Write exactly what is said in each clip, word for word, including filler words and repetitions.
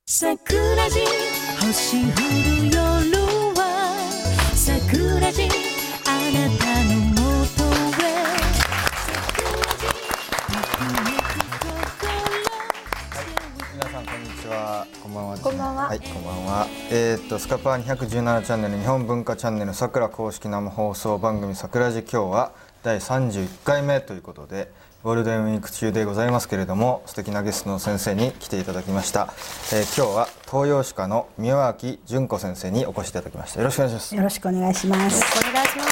桜地星降る夜は桜地あなたのもとへ皆さんこんにちは、こんばんはですね。 こんばんは。 はい、こんばんは。えー、っとスカパーにひゃくじゅうななチャンネル日本文化チャンネルさくら公式生放送番組桜地、今日はだいさんじゅういっかいめということでゴールデンウィーク中でございますけれども、素敵なゲストの先生に来ていただきました。えー、今日は東洋歯科の宮脇純子先生にお越しいただきました。よろしくお願いします。 よろしくお願いします。よろしくお願いします。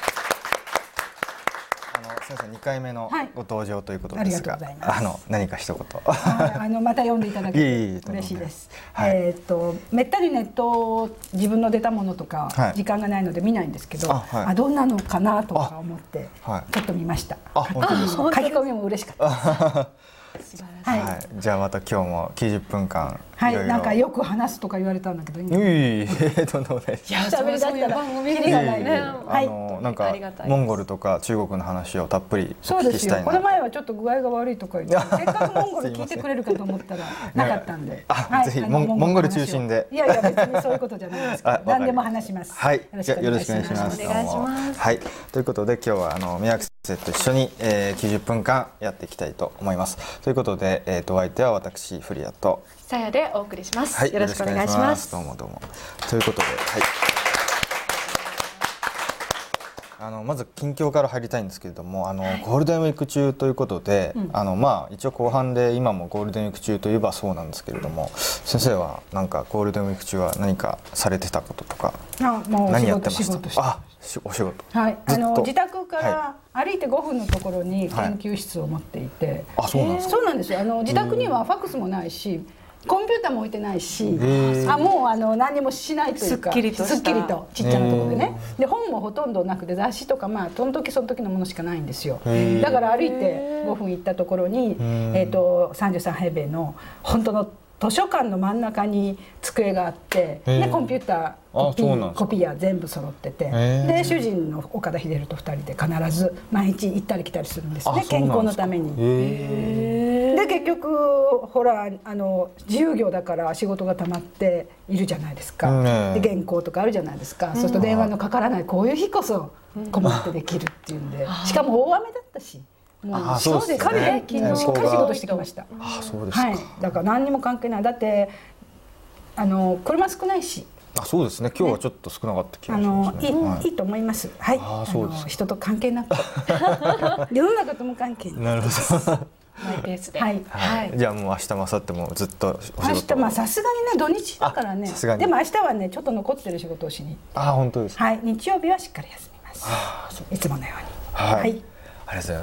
先生にかいめのご登場ということですが、 はい、ありがとうございます。 あの何か一言ああのまた読んでいただけて嬉しいです。はい、えっとめったにネット自分の出たものとか、はい、時間がないので見ないんですけど、あ、はい、あどんなのかなとか思ってちょっと見ました。あ、書き込みも嬉しかったです。 はいはい、じゃあまた今日もきゅうじゅっぷんかんはい、なんかよく話すとか言われたんだけど、いいとんでもない。 いや、喋りだったらキリがないね。 はい、あのなんかモンゴルとか中国の話をたっぷりお聞きしたいな。 この前はちょっと具合が悪いとか言って、せっかくモンゴル聞いてくれるかと思ったらなかったんで、 あ、ぜひモンゴル中心で。 いやいや、別にそういうことじゃないですけど、何でも話します。 はい、じゃあよろしくお願いします。 お願いします。 はい、ということで今日はあの宮脇先生と一緒に、えー、きゅうじゅっぷんかんやっていきたいと思います。ということで、えー、とお相手は私古谷とさやでお送りします。 はい、 よろしくお願いします。 どうもどうも。ということで、はい。あのまず近況から入りたいんですけれども、あの、はい、ゴールデンウィーク中ということで、うん、あのまあ一応後半で今もゴールデンウィーク中といえばそうなんですけれども、先生はなんかゴールデンウィーク中は何かされてたこととか、 あ、もう何やってました？ 仕事してあ、お仕事。 はい、あの自宅から歩いてごふんのところに研究室を持っていて、 はい、あ、そうなんですか。 そうなんですよ。あの自宅にはファックスもないし。コンピューターも置いてないし、あ、もうあの何もしないというか、 すっきりとすっきりとちっちゃなところでね。で本もほとんどなくて、雑誌とかまあその時その時のものしかないんですよ。だから歩いてごふん行ったところに、えっとさんじゅうさんへいべいの本当の図書館の真ん中に机があって、でコンピューターコピー、コピーや全部揃ってて、で主人の岡田秀とふたりで必ず毎日行ったり来たりするんですね、健康のために。で結局ほらあの自由業だから仕事がたまっているじゃないですか。で原稿とかあるじゃないですか。そうすると電話のかからないこういう日こそこもってできるっていうんで、しかも大雨だったし。 あ、そうですね。昨日しっかり仕事してきました。 あ、そうですか。 はい、だから何にも関係ない。だってあの車少ないし。 あ、そうですね。今日はちょっと少なかった気がしますね。 あのいい、いいと思います。はい。 あ、そうです。 人と関係なく、世の中とも関係なるほど。 マイペースで。 はい。 はい。じゃあもう明日明後日もずっとお仕事。 明日まあさすがにね土日だからね。でも明日はねちょっと残ってる仕事をしに。 あ、本当です。 はい。日曜日はしっかり休みます。いつものように。 はい。ありがとうございます。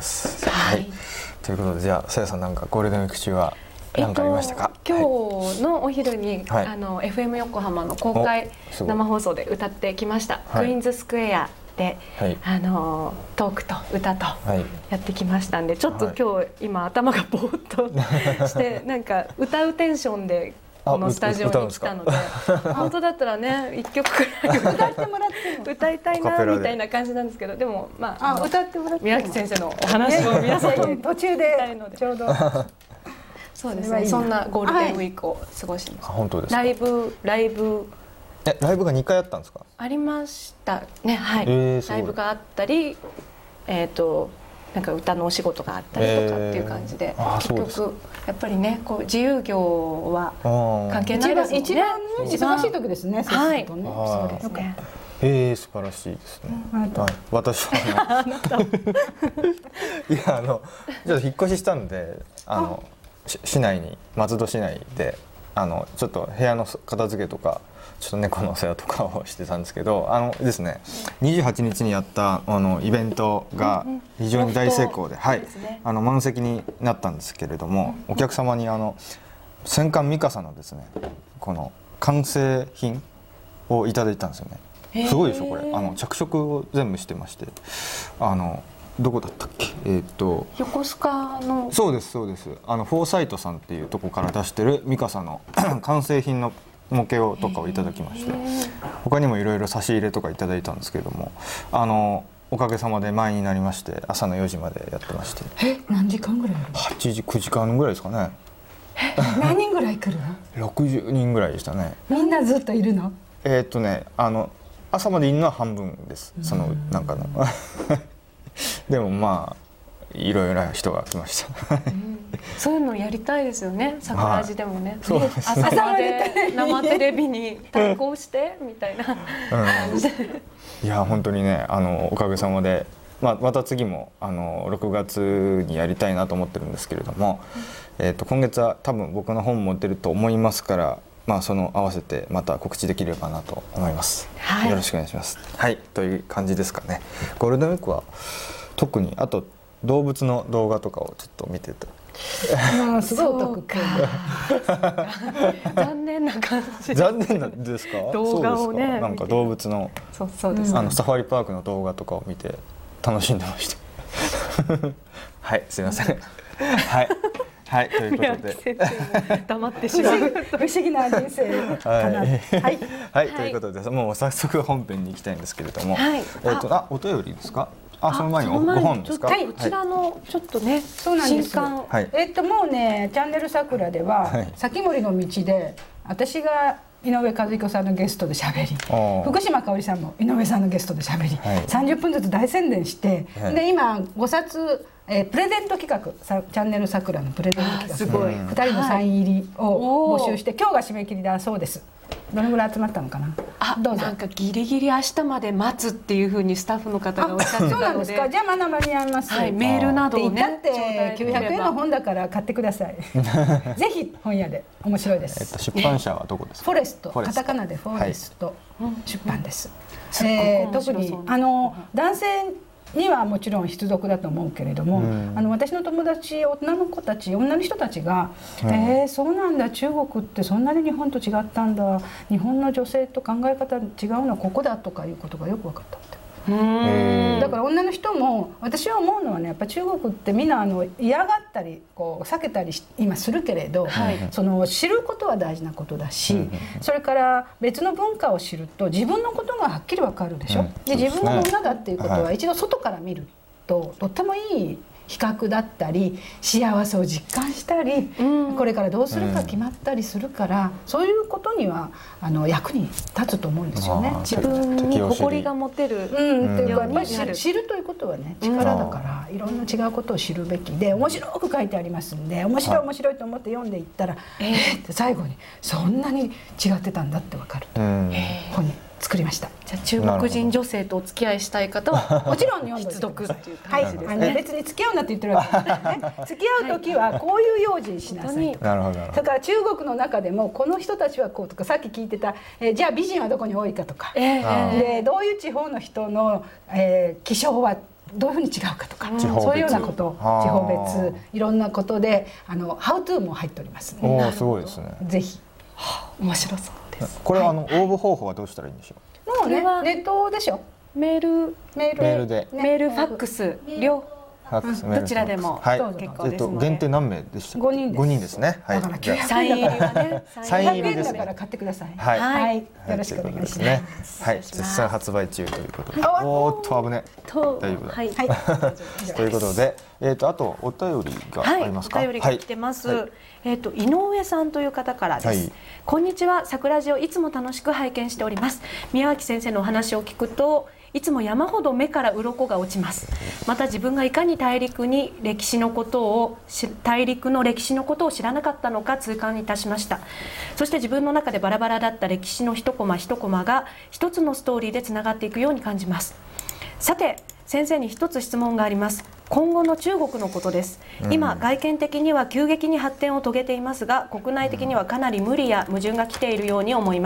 はい。ということで、じゃあさやさん、なんかゴールデンウィーク中は何かありましたか？ えっと、今日のお昼に、はい、あの エフエム 横浜の公開生放送で歌ってきました、はい、クイーンズスクエアで、はい、あのトークと歌とやってきましたんで、ちょっと今日今頭がぼーっとしてなんか歌うテンションでこのスタジオに来たので、本当だったらね一曲くらい歌ってもらって歌いたいなみたいな感じなんですけど、でもまあ歌ってもらって宮脇先生のお話を皆さんに途中でちょうどそうですね、そんなゴールデンウィークを過ごしました。 本当ですか。 ライブライブえライブがにかいあったんですか？ ありましたね、はい。ライブがあったり、えっとなんか歌のお仕事があったりとかっていう感じで、結局やっぱりねこう自由業は関係ないですもんね。 一番忙しい時ですね。 はい、 そうですね。 へえ、素晴らしいですね。はい、私はいやあのちょっと引っ越ししたんで、あの市内に松戸市内であのちょっと部屋の片付けとかちょっと猫の世話とかをしてたんですけど、あのですねにじゅうはちにちにやったあのイベントが非常に大成功で、はい、あの満席になったんですけれども、お客様にあの戦艦ミカサのですねこの完成品をいただいたんですよね。すごいでしょこれ。あの着色を全部してまして、あのどこだったっけ、えー、っと横須賀の。 そうですそうです。あのフォーサイトさんっていうとこから出してるミカサの完成品の模型をとかをいただきまして、他にもいろいろ差し入れとかいただいたんですけれども、あのおかげさまで満員になりまして、朝のよじまでやってまして。 え、何時間ぐらいあるの？ はちじくじかんぐらいですかね。 何人ぐらい来るの？ ろくじゅうにんぐらいでしたね。 みんなずっといるの？ えー、っとねあの朝までいるのは半分です。そのなんかのでもまあいろいろな人が来ました。 そういうのやりたいですよね。桜地でもね。 そうですね。 朝まで生テレビに対抗してみたいな感じで。 いや本当にねあのおかげさまで、まあ、また次もあのろくがつにやりたいなと思ってるんですけれども、えー、と今月は多分僕の本も出ると思いますから、まあ、その合わせてまた告知できればなと思います、はい、よろしくお願いします。はいという感じですかね。ゴールデンウィークは特にあと動物の動画とかをちょっと見ててうんすごいお得か残念な感じ残念なんですか？ 動画をねなんか動物のそうそうです、ね、 あのサファリパークの動画とかを見て楽しんでましたはいすいませんはいはいということで黙ってしまう不思議な人生かなはい、はいはい、ということでもう早速本編に行きたいんですけれども、はい、えっとあお便りですか？あ、その前にご本ですか？ はい、こちらのちょっとね、 そうなんです。えっともうね、チャンネル桜では先森の道で私が井上和彦さんのゲストで喋り、福島香織さんも井上さんのゲストで喋り、さんじゅっぷんずつ大宣伝して、で今ごさつえー、プレゼント企画チャンネル桜のプレゼント企画すごいふたりのサイン入りを募集して、今日が締め切りだそうです。どのぐらい集まったのかな。 あ、どうぞ。なんかギリギリ明日まで待つっていうふうにスタッフの方がおっしゃってたので。 そうなんですか。じゃあまだ間に合います。 はい、メールなどをね。 だってきゅうひゃくえんの本だから買ってください。ぜひ本屋で面白いです。 えっと出版社はどこですか？ フォレスト、カタカナでフォレスト出版です。えー、特にあの男性にはもちろん必読だと思うけれども、うん、あの私の友達女の子たち女の人たちが、うん、えー、そうなんだ中国ってそんなに日本と違ったんだ日本の女性と考え方違うのはここだとかいうことがよく分かったって。うんだから女の人も私は思うのはねやっぱ中国ってみんなあの嫌がったりこう避けたり今するけれど、はい、その知ることは大事なことだし、うん、それから別の文化を知ると自分のことがはっきり分かるでしょ、うん、で自分が女だっていうことは一度外から見るととってもいい比較だったり幸せを実感したり、うん、これからどうするか決まったりするから、うん、そういうことにはあの役に立つと思うんですよね。 自分に誇りが持てる、 うん、っていうかやっぱり知るということはね力だから、うん、いろんな違うことを知るべきで面白く書いてありますんで面白い面白いと思って読んでいったら、えーって最後にそんなに違ってたんだって分かると、うん、本に作りました。 じゃあ中国人女性とお付き合いしたい方はもちろん読んで必読っていう感じですね。はい、あの別に付き合うなって言ってるわけですね。付き合う時はこういう用心しなさいと。なるほど。だから中国の中でもこの人たちはこうとかさっき聞いてた、えー、じゃあ美人はどこに多いかとか、えー、でどういう地方の人の、えー、気象はどういうふうに違うかとか、うん、そういうようなこと地方別いろんなことであのハウトゥーも入っておりますね。 おすごいですね。 ぜひ、 はあ、面白そうです。 これはあの応募方法はどうしたらいいんでしょう？ もうねネットでしょ。 メールメールメールでメールファックス両どちらでも結構ですので。 限定何名でした？ ごにんです。 ごにんですね。 だからきゅうひゃくサイン入りはね。 サイン入りですだから買ってください。 はい。 よろしくお願いします。 はい。絶賛発売中ということで。おーっと危ね。大丈夫だ。はい。ということで、えっとあとお便りがありますか？ お便りが来てます。えっと井上さんという方からです。こんにちは。桜地をいつも楽しく拝見しております。宮脇先生のお話を聞くと。いつも山ほど目から鱗が落ちます。また自分がいかに大陸に歴史のことを大陸の歴史のことを知らなかったのか痛感いたしました。そして自分の中でバラバラだった歴史の一コマ一コマが一つのストーリーでつながっていくように感じます。さて先生に一つ質問があります。今後の中国のことです。今外見的には急激に発展を遂げていますが国内的にはかなり無理や矛盾が来ているように思います。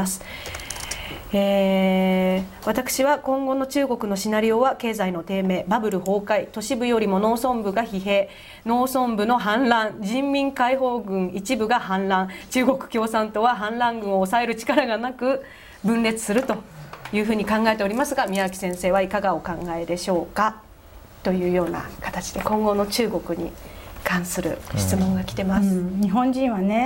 えー、私は今後の中国のシナリオは経済の低迷、バブル崩壊、都市部よりも農村部が疲弊、農村部の反乱、人民解放軍一部が反乱、中国共産党は反乱軍を抑える力がなく分裂するというふうに考えておりますが、宮脇先生はいかがお考えでしょうかというような形で今後の中国に関する質問が来てます。 うんうん、日本人はね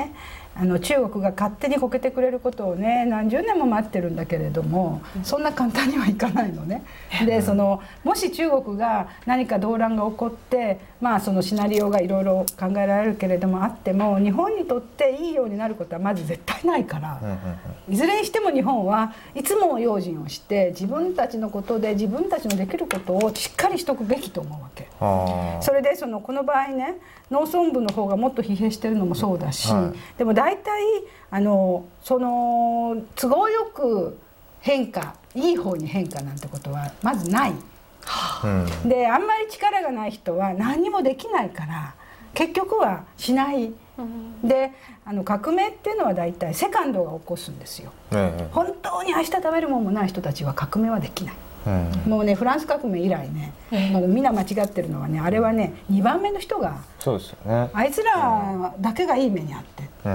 あの中国が勝手にこけてくれることをね何十年も待ってるんだけれども、そんな簡単にはいかないのね。でそのもし中国が何か動乱が起こって、まあそのシナリオがいろいろ考えられるけれどもあっても、日本にとっていいようになることはまず絶対ないから、いずれにしても日本はいつも用心をして自分たちのことで自分たちのできることをしっかりしとくべきと思うわけ。それでそのこの場合ね、農村部の方がもっと疲弊してるのもそうだし、はい、でも大体あのその都合よく変化、いい方に変化なんてことはまずない、うん、であんまり力がない人は何にもできないから結局はしない、うん、であの革命っていうのは大体セカンドが起こすんですよ、うん、本当に明日食べるもんもない人たちは革命はできない、うん、もうねフランス革命以来ね、えー、みんな間違ってるのはね、あれはねにばんめの人がそうですよ、ね、 あいつらだけがいい目にあって、うん、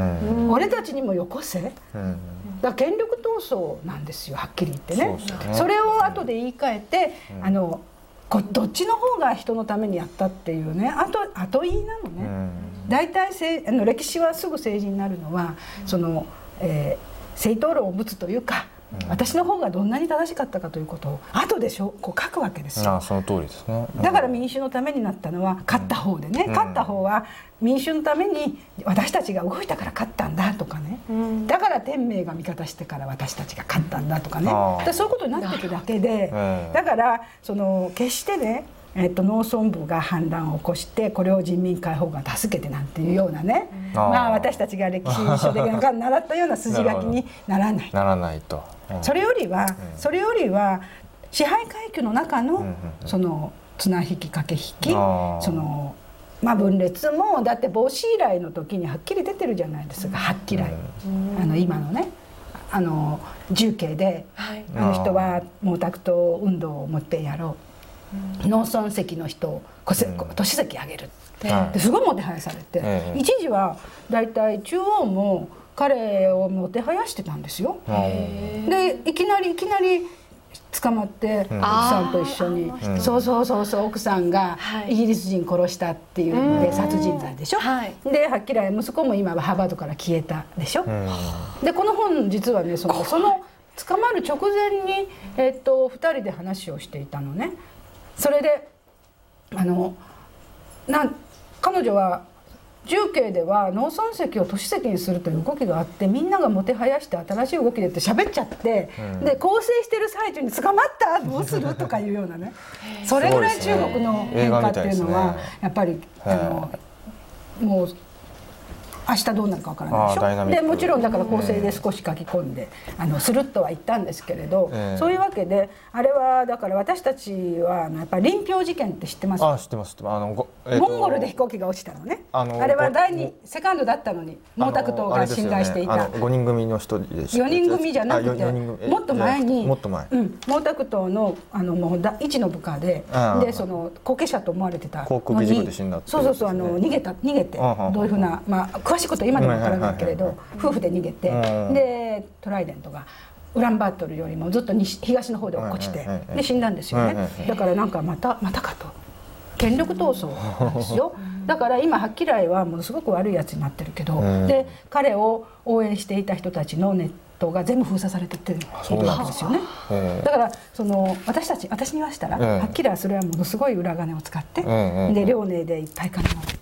俺たちにもよこせ、うん、だから権力闘争なんですよ、はっきり言ってね。 そ, ねそれを後で言い換えて、うん、あのこどっちの方が人のためにやったっていうね、後後言いなのね、うん、大体せあの歴史はすぐ政治になるのは、うん、その、えー、正当論を持つというか、うん、私の方がどんなに正しかったかということを後でしょこう書くわけですよ。 ああその通りですね、 うん、だから民主のためになったのは勝った方でね、うん、勝った方は民主のために私たちが動いたから勝ったんだとかね、うん、だから天明が味方してから私たちが勝ったんだとかね、だそういうことになっていくだけで、だからその決してねえっと、農村部が反乱を起こしてこれを人民解放が助けてなんていうようなね、うん、まあ私たちが歴史書で習ったような筋書きにならないならないと、 うん、それよりは、うん、それよりは支配階級の中の、うん、その綱引き駆け引き、そのまあ分裂もだって帽子依頼の時にはっきり出てるじゃないですか、はっきり、うん、あの今のねあの重慶で、はい、あの人は毛沢東運動を持ってやろう、農村籍の人を都市籍あげるってすごいもてはやされて、うん、一時はだいたい中央も彼をもてはやしてたんですよ。でいきなりいきなり捕まって奥さんと一緒に、うん、そうそうそうそう奥さんがイギリス人殺したっていうんで殺人罪でしょ、はい、ではっきり息子も今はハーバードから消えたでしょ、うん、でこの本実はねそのその捕まる直前に、えー、っとふたりで話をしていたのね。それであのなん彼女は重慶では農村籍を都市籍にするという動きがあって、みんながもてはやして新しい動きでって喋っちゃって、うん、で構成してる最中に捕まったどうするとかいうようなねそれぐらい中国の変化っていうのは、ね、やっぱりあのもう明日どうなるかわからないでしょ。でもちろんだから構成で少し書き込んで、うん、あのスルッとは言ったんですけれど、えー、そういうわけであれはだから私たちはやっぱり臨氷事件って知ってますか？ あ、知ってます。あの、 えー、モンゴルで飛行機が落ちたのね。あのあれは第二セカンドだったのに毛沢東が信頼していた、 ね、ごにん組の人でした。 よにん組じゃなくてもっと前にもっと前、 うん、毛沢東のあのもう一の部下ででその後継者と思われてたのに航空事故で死んだって、ね、 そうそうそうあの逃げた逃げてどういうふうなまあ詳しいことは今でも分からないけれど夫婦で逃げて、でトライデントがウランバートルよりもずっと西東の方で落っこちてで死んだんですよね。だからなんかまたまたかと権力闘争なんですよ。だから今ハッキライはものすごく悪いやつになってるけど、で彼を応援していた人たちのネットが全部封鎖されてってるわけですよね。だからその私たち私に言わしたら、ハッキライはそれはものすごい裏金を使って、で遼寧でいっぱい金持って、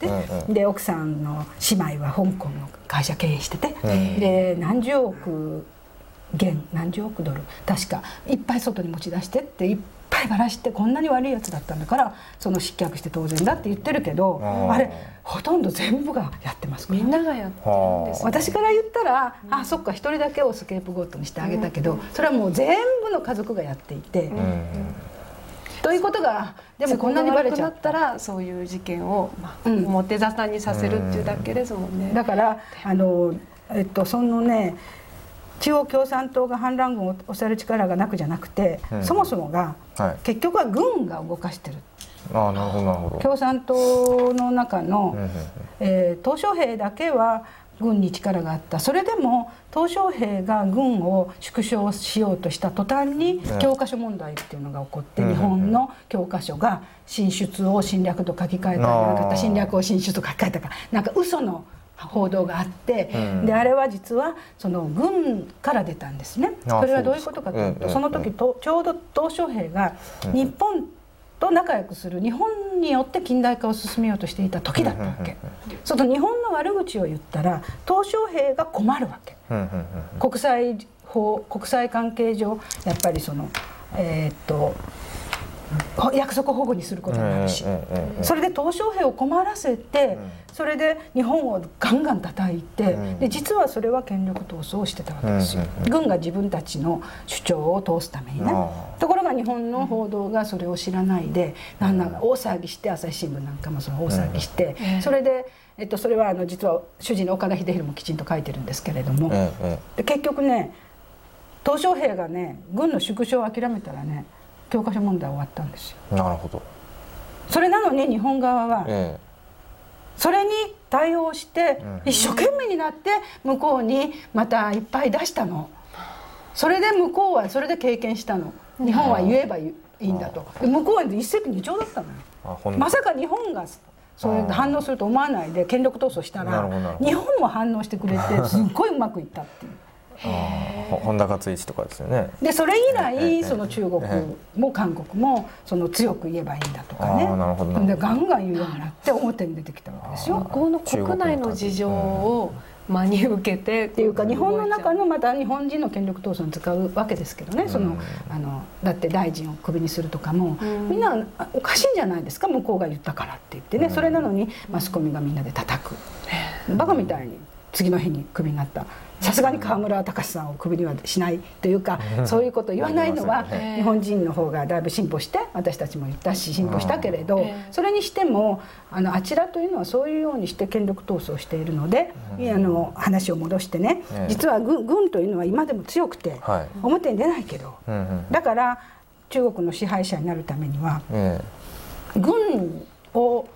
で奥さんの姉妹は香港の会社経営してて、で何十億元何十億ドル確かいっぱい外に持ち出してっていっぱいばらしてこんなに悪いやつだったんだからその失脚して当然だって言ってるけど、あれほとんど全部がやってますから、 みんながやってるんです、ね、 私から言ったら、うん、あそっか一人だけをスケープゴートにしてあげたけど、うん、それはもう全部の家族がやっていて、うんうん、ということがでもこんなにバレちゃったらそういう事件を、まあ、表沙汰にさせるっていうだけですもんね、 うん、だからあの、えっと、そのね中央共産党が反乱軍を抑える力がなくじゃなくて、うん、そもそもが、はい、結局は軍が動かしてる。 ああ、なるほどなるほど。 共産党の中の、えー、鄧小平だけは軍に力があった。それでも鄧小平が軍を縮小しようとした途端に教科書問題っていうのが起こって、うん、日本の教科書が進出を侵略と書き換えたりなかった侵略を進出と書き換えたかなんか嘘の報道があって、うん、であれは実はその軍から出たんですね。それはどういうことかというと、その時とちょうど鄧小平が日本と仲良くする、日本によって近代化を進めようとしていた時だったわけ。その日本の悪口を言ったら鄧小平が困るわけ。国際法、国際関係上やっぱりそのえー、っと約束保護にすることになるし、それで鄧小平を困らせて、それで日本をガンガン叩いて、で実はそれは権力闘争をしてたわけですよ。軍が自分たちの主張を通すためにね。ところが日本の報道がそれを知らないで、なんだか大騒ぎして、朝日新聞なんかもその大騒ぎして、それで、えっと、それはあの実は主人の岡田秀弘もきちんと書いてるんですけれども、で結局ね、鄧小平がね軍の縮小を諦めたらね、教科書問題終わったんですよ。 なるほど。 それなのに日本側は、ええ、それに対応して一生懸命になって向こうにまたいっぱい出したの。それで向こうはそれで経験したの。日本は言えばいいんだと。で向こうは一石二鳥だったのよ。まさか日本がそういう反応すると思わないで権力闘争したら、日本も反応してくれてすっごいうまくいったっていう。 本田勝一とかですよね。 でそれ以来その中国も韓国もその強く言えばいいんだとかね、でガンガン言うようになって表に出てきたわけですよ。 この国内の事情を真に受けてっていうか、日本の中のまた日本人の権力闘争に使うわけですけどね。そのあのだって大臣をクビにするとかもみんなおかしいんじゃないですか、向こうが言ったからって言ってね。それなのにマスコミがみんなで叩く、バカみたいに次の日にクビになった。さすがに河村隆さんをクビにはしないというか、そういうことを言わないのは日本人の方がだいぶ進歩して、私たちも言ったし進歩したけれど、それにしてもあのあちらというのはそういうようにして権力闘争をしているので、あの話を戻してね、実は 軍, 軍というのは今でも強くて表に出ないけど、だから中国の支配者になるためには軍を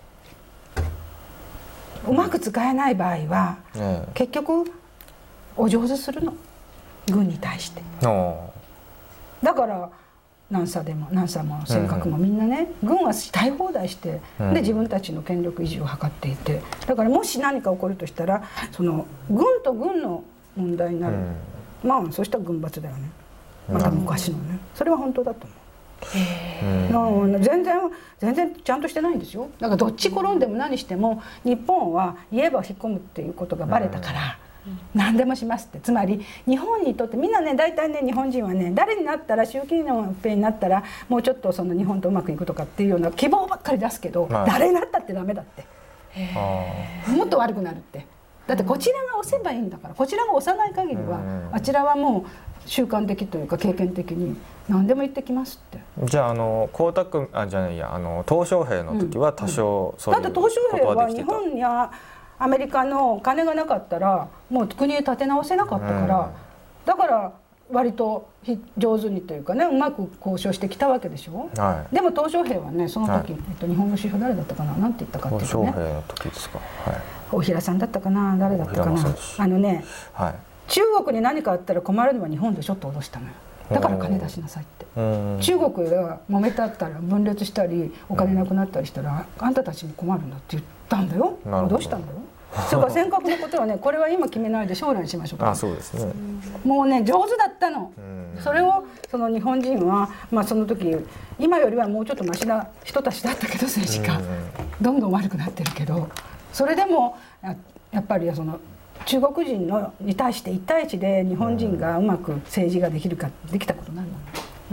うまく使えない場合は結局お上手するの、軍に対して。だから南沙でも南沙も尖閣もみんなね、軍はしたい放題して、で自分たちの権力維持を図っていて、だからもし何か起こるとしたらその軍と軍の問題になる、まあそうしたら軍閥だよね、また昔のね。それは本当だと思う。全然全然ちゃんとしてないんですよ。だからどっち転んでも何しても日本は言えば引っ込むっていうことがバレたから、何でもしますって。つまり日本にとってみんなね、大体ね日本人はね、誰になったら習近平になったらもうちょっとその日本とうまくいくとかっていうような希望ばっかり出すけど、誰になったってダメだって、もっと悪くなるって。だってこちらが押せばいいんだから、こちらが押さない限りはあちらはもう習慣的というか経験的に何でも言ってきますって。 じゃああの江沢あじゃないやあの鄧小平の時は多少そういうことはできてた。 だって鄧小平は日本やアメリカのお金がなかったらもう国へ立て直せなかったから、うん、だから割と上手にというかね、うまく交渉してきたわけでしょ、はい、でも鄧小平はねその時、はい、えっと、日本の首相誰だったかな、なんて言ったかっていうとね、 鄧小平の時ですか、はい、 大平さんだったかな、誰だったかな、あのね、はい、中国に何かあったら困るのは日本でしょって脅したのよ。だから金出しなさいって。中国が揉めたったら分裂したりお金なくなったりしたら、あんたたちも困るんだって言ったんだよ。どうしたんだよ。それから尖閣のことはね、これは今決めないで将来にしましょうか。 あ、そうですね。 もうね上手だったの。それをその日本人はまあその時今よりはもうちょっとマシな人たちだったけど、政治家どんどん悪くなってるけど、それでも や, やっぱりその中国人のに対して一対一で日本人がうまく政治ができるか、できたことないの。うん、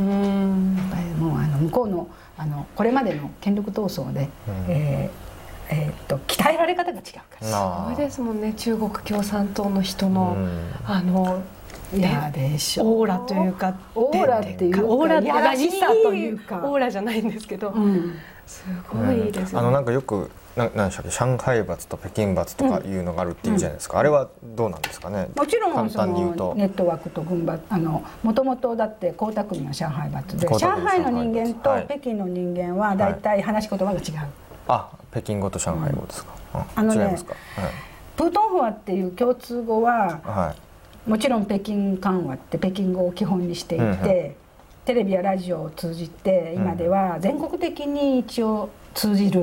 やっぱりもうあの向こう の, あのこれまでの権力闘争で、うん、えーえー、っと鍛えられ方が違うから。 すごいですもんね、中国共産党の人の、うん、あのいやでしょ、 オーラというか、 オーラっていうか、オーラってやらしさというか、オーラじゃないんですけど、うん、すごいですね。 あのなんかよくななんでしたっけ、上海閥と北京閥とかいうのがあるっていうじゃないですか、うん、あれはどうなんですかね。 もちろんそのネットワークと軍閥、あのもともとだって江沢民は上海閥で、上海の人間と北京の人間はだいたい話し言葉が違う、はい、 あ、北京語と上海語ですか、うん、 あのね、 違いますか、はい、 プートンファっていう共通語は、はい、もちろん北京漢話って北京語を基本にしていて、うんうん、テレビやラジオを通じて今では全国的に一応通じる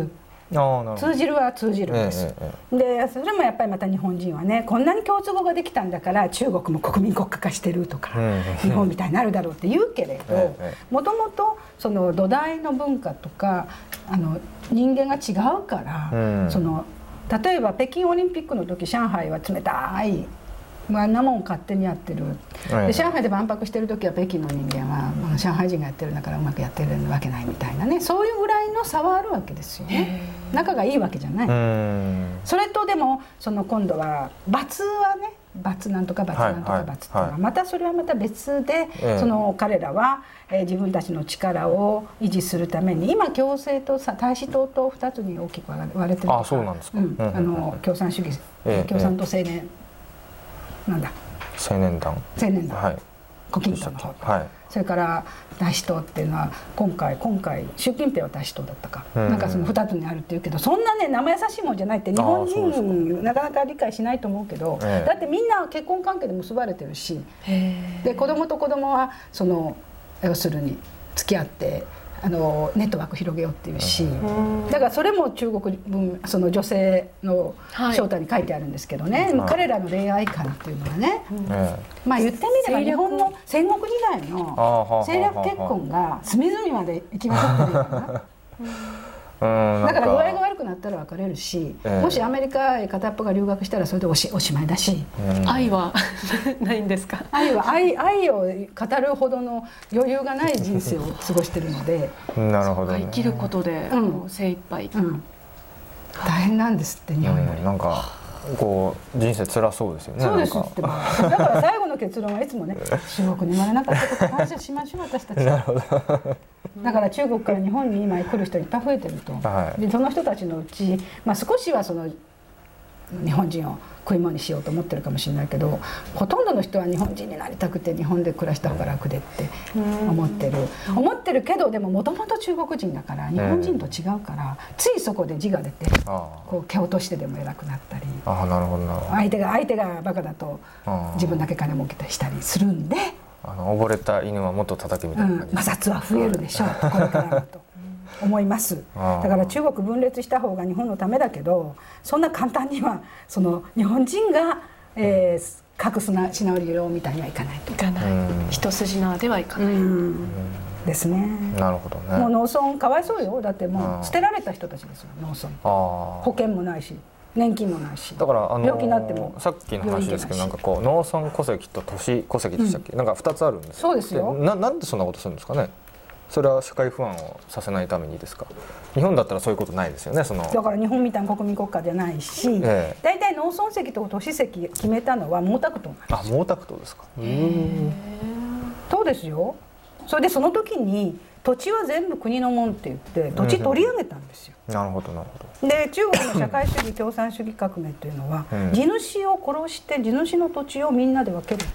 通じるは通じるんです、ええ、でそれもやっぱりまた日本人はねこんなに共通語ができたんだから中国も国民国家化してるとか、うん、日本みたいになるだろうって言うけれどもともとその土台の文化とかあの人間が違うから、うん、その例えば北京オリンピックの時上海は冷たいあんなもん勝手にやってる、で上海で万博してる時は北京の人間は、まあ、上海人がやってるんだからうまくやってるわけないみたいなねそういうぐらいの差はあるわけですよね。仲がいいわけじゃない。それとでもその今度は罰はね罰なんとか罰なんとか罰っていうのはまたそれはまた別で、その彼らは、えー、自分たちの力を維持するために今共生と大使党とふたつに大きく割れてるとか、 あ、そうなんですか、 うん、あの共産主義、えー、共産党青年、なんだ青年団青年団、 はい、 胡錦涛の方と、 はい、 それから大使党っていうのは今回今回習近平は大使党だったか、うん、なんかそのふたつにあるっていうけどそんなね生優しいもんじゃないって日本人なかなか理解しないと思うけど、ええ、だってみんな結婚関係で結ばれてるし、で子供と子供はその要するに付き合ってあのネットワーク広げようっていうし、だからそれも中国文その女性の正体に書いてあるんですけどね、はい、彼らの恋愛観っていうのはね、はい、まあ言ってみれば日本の戦国時代の政略結婚が隅々まで行き渡ってるような。うんだから具合が悪くなったら別れるし、えー、もしアメリカへ片っぽが留学したらそれでお し, おしまいだし、 うん、愛はないんですか。 愛は 愛, 愛を語るほどの余裕がない人生を過ごしてるのでなるほど、ね、 生きることでもう精一杯、うんうん、 大変なんですって日本より、 うん、なんかこう人生辛そうですよね。 そうですって、まあ、だから最後の結論はいつもね中国に生まれなかったこと感謝しましょう私たち。 なるほど。 だから中国から日本に今来る人いっぱい増えてると、はい、でその人たちのうち、まあ、少しはその日本人を食い物にしようと思ってるかもしれないけどほとんどの人は日本人になりたくて日本で暮らした方が楽でって思ってる思ってるけどでももともと中国人だから日本人と違うからついそこで自我出てこう蹴落としてでも偉くなったり、 あ、なるほどなるほど、 相手が相手がバカだと自分だけ金儲けたりしたりするんで、 あの溺れた犬はもっと叩けみたいな感じ、 うん、摩擦は増えるでしょうこれからだと思います。だから中国分裂した方が日本のためだけどそんな簡単にはその日本人が、えー、核シナリオみたいにはいかないといかない、 一筋縄ではいかない、 ですね。 なるほどね。 もう農村かわいそうよ。だってもう捨てられた人たちですよ農村。保険もないし年金もないし、 だからあのー、 病気になってもさっきの話ですけどなんかこう農村戸籍と都市戸籍でしたっけ、うん、なんかふたつあるんですよ。 そうですよ。 な, なんでそんなことするんですかね。それは社会不安をさせないためにですか。日本だったらそういうことないですよね。そのだから日本みたいな国民国家じゃないし、ええ、だいたい農村籍と都市籍決めたのは毛沢東なんです。 あ、毛沢東ですか。うーん、 そうですよ。それでその時に土地は全部国のもんって言って土地取り上げたんですよ、 うん、なるほどなるほど。 で中国の社会主義共産主義革命というのは、うん、地主を殺して地主の土地をみんなで分けるっていう。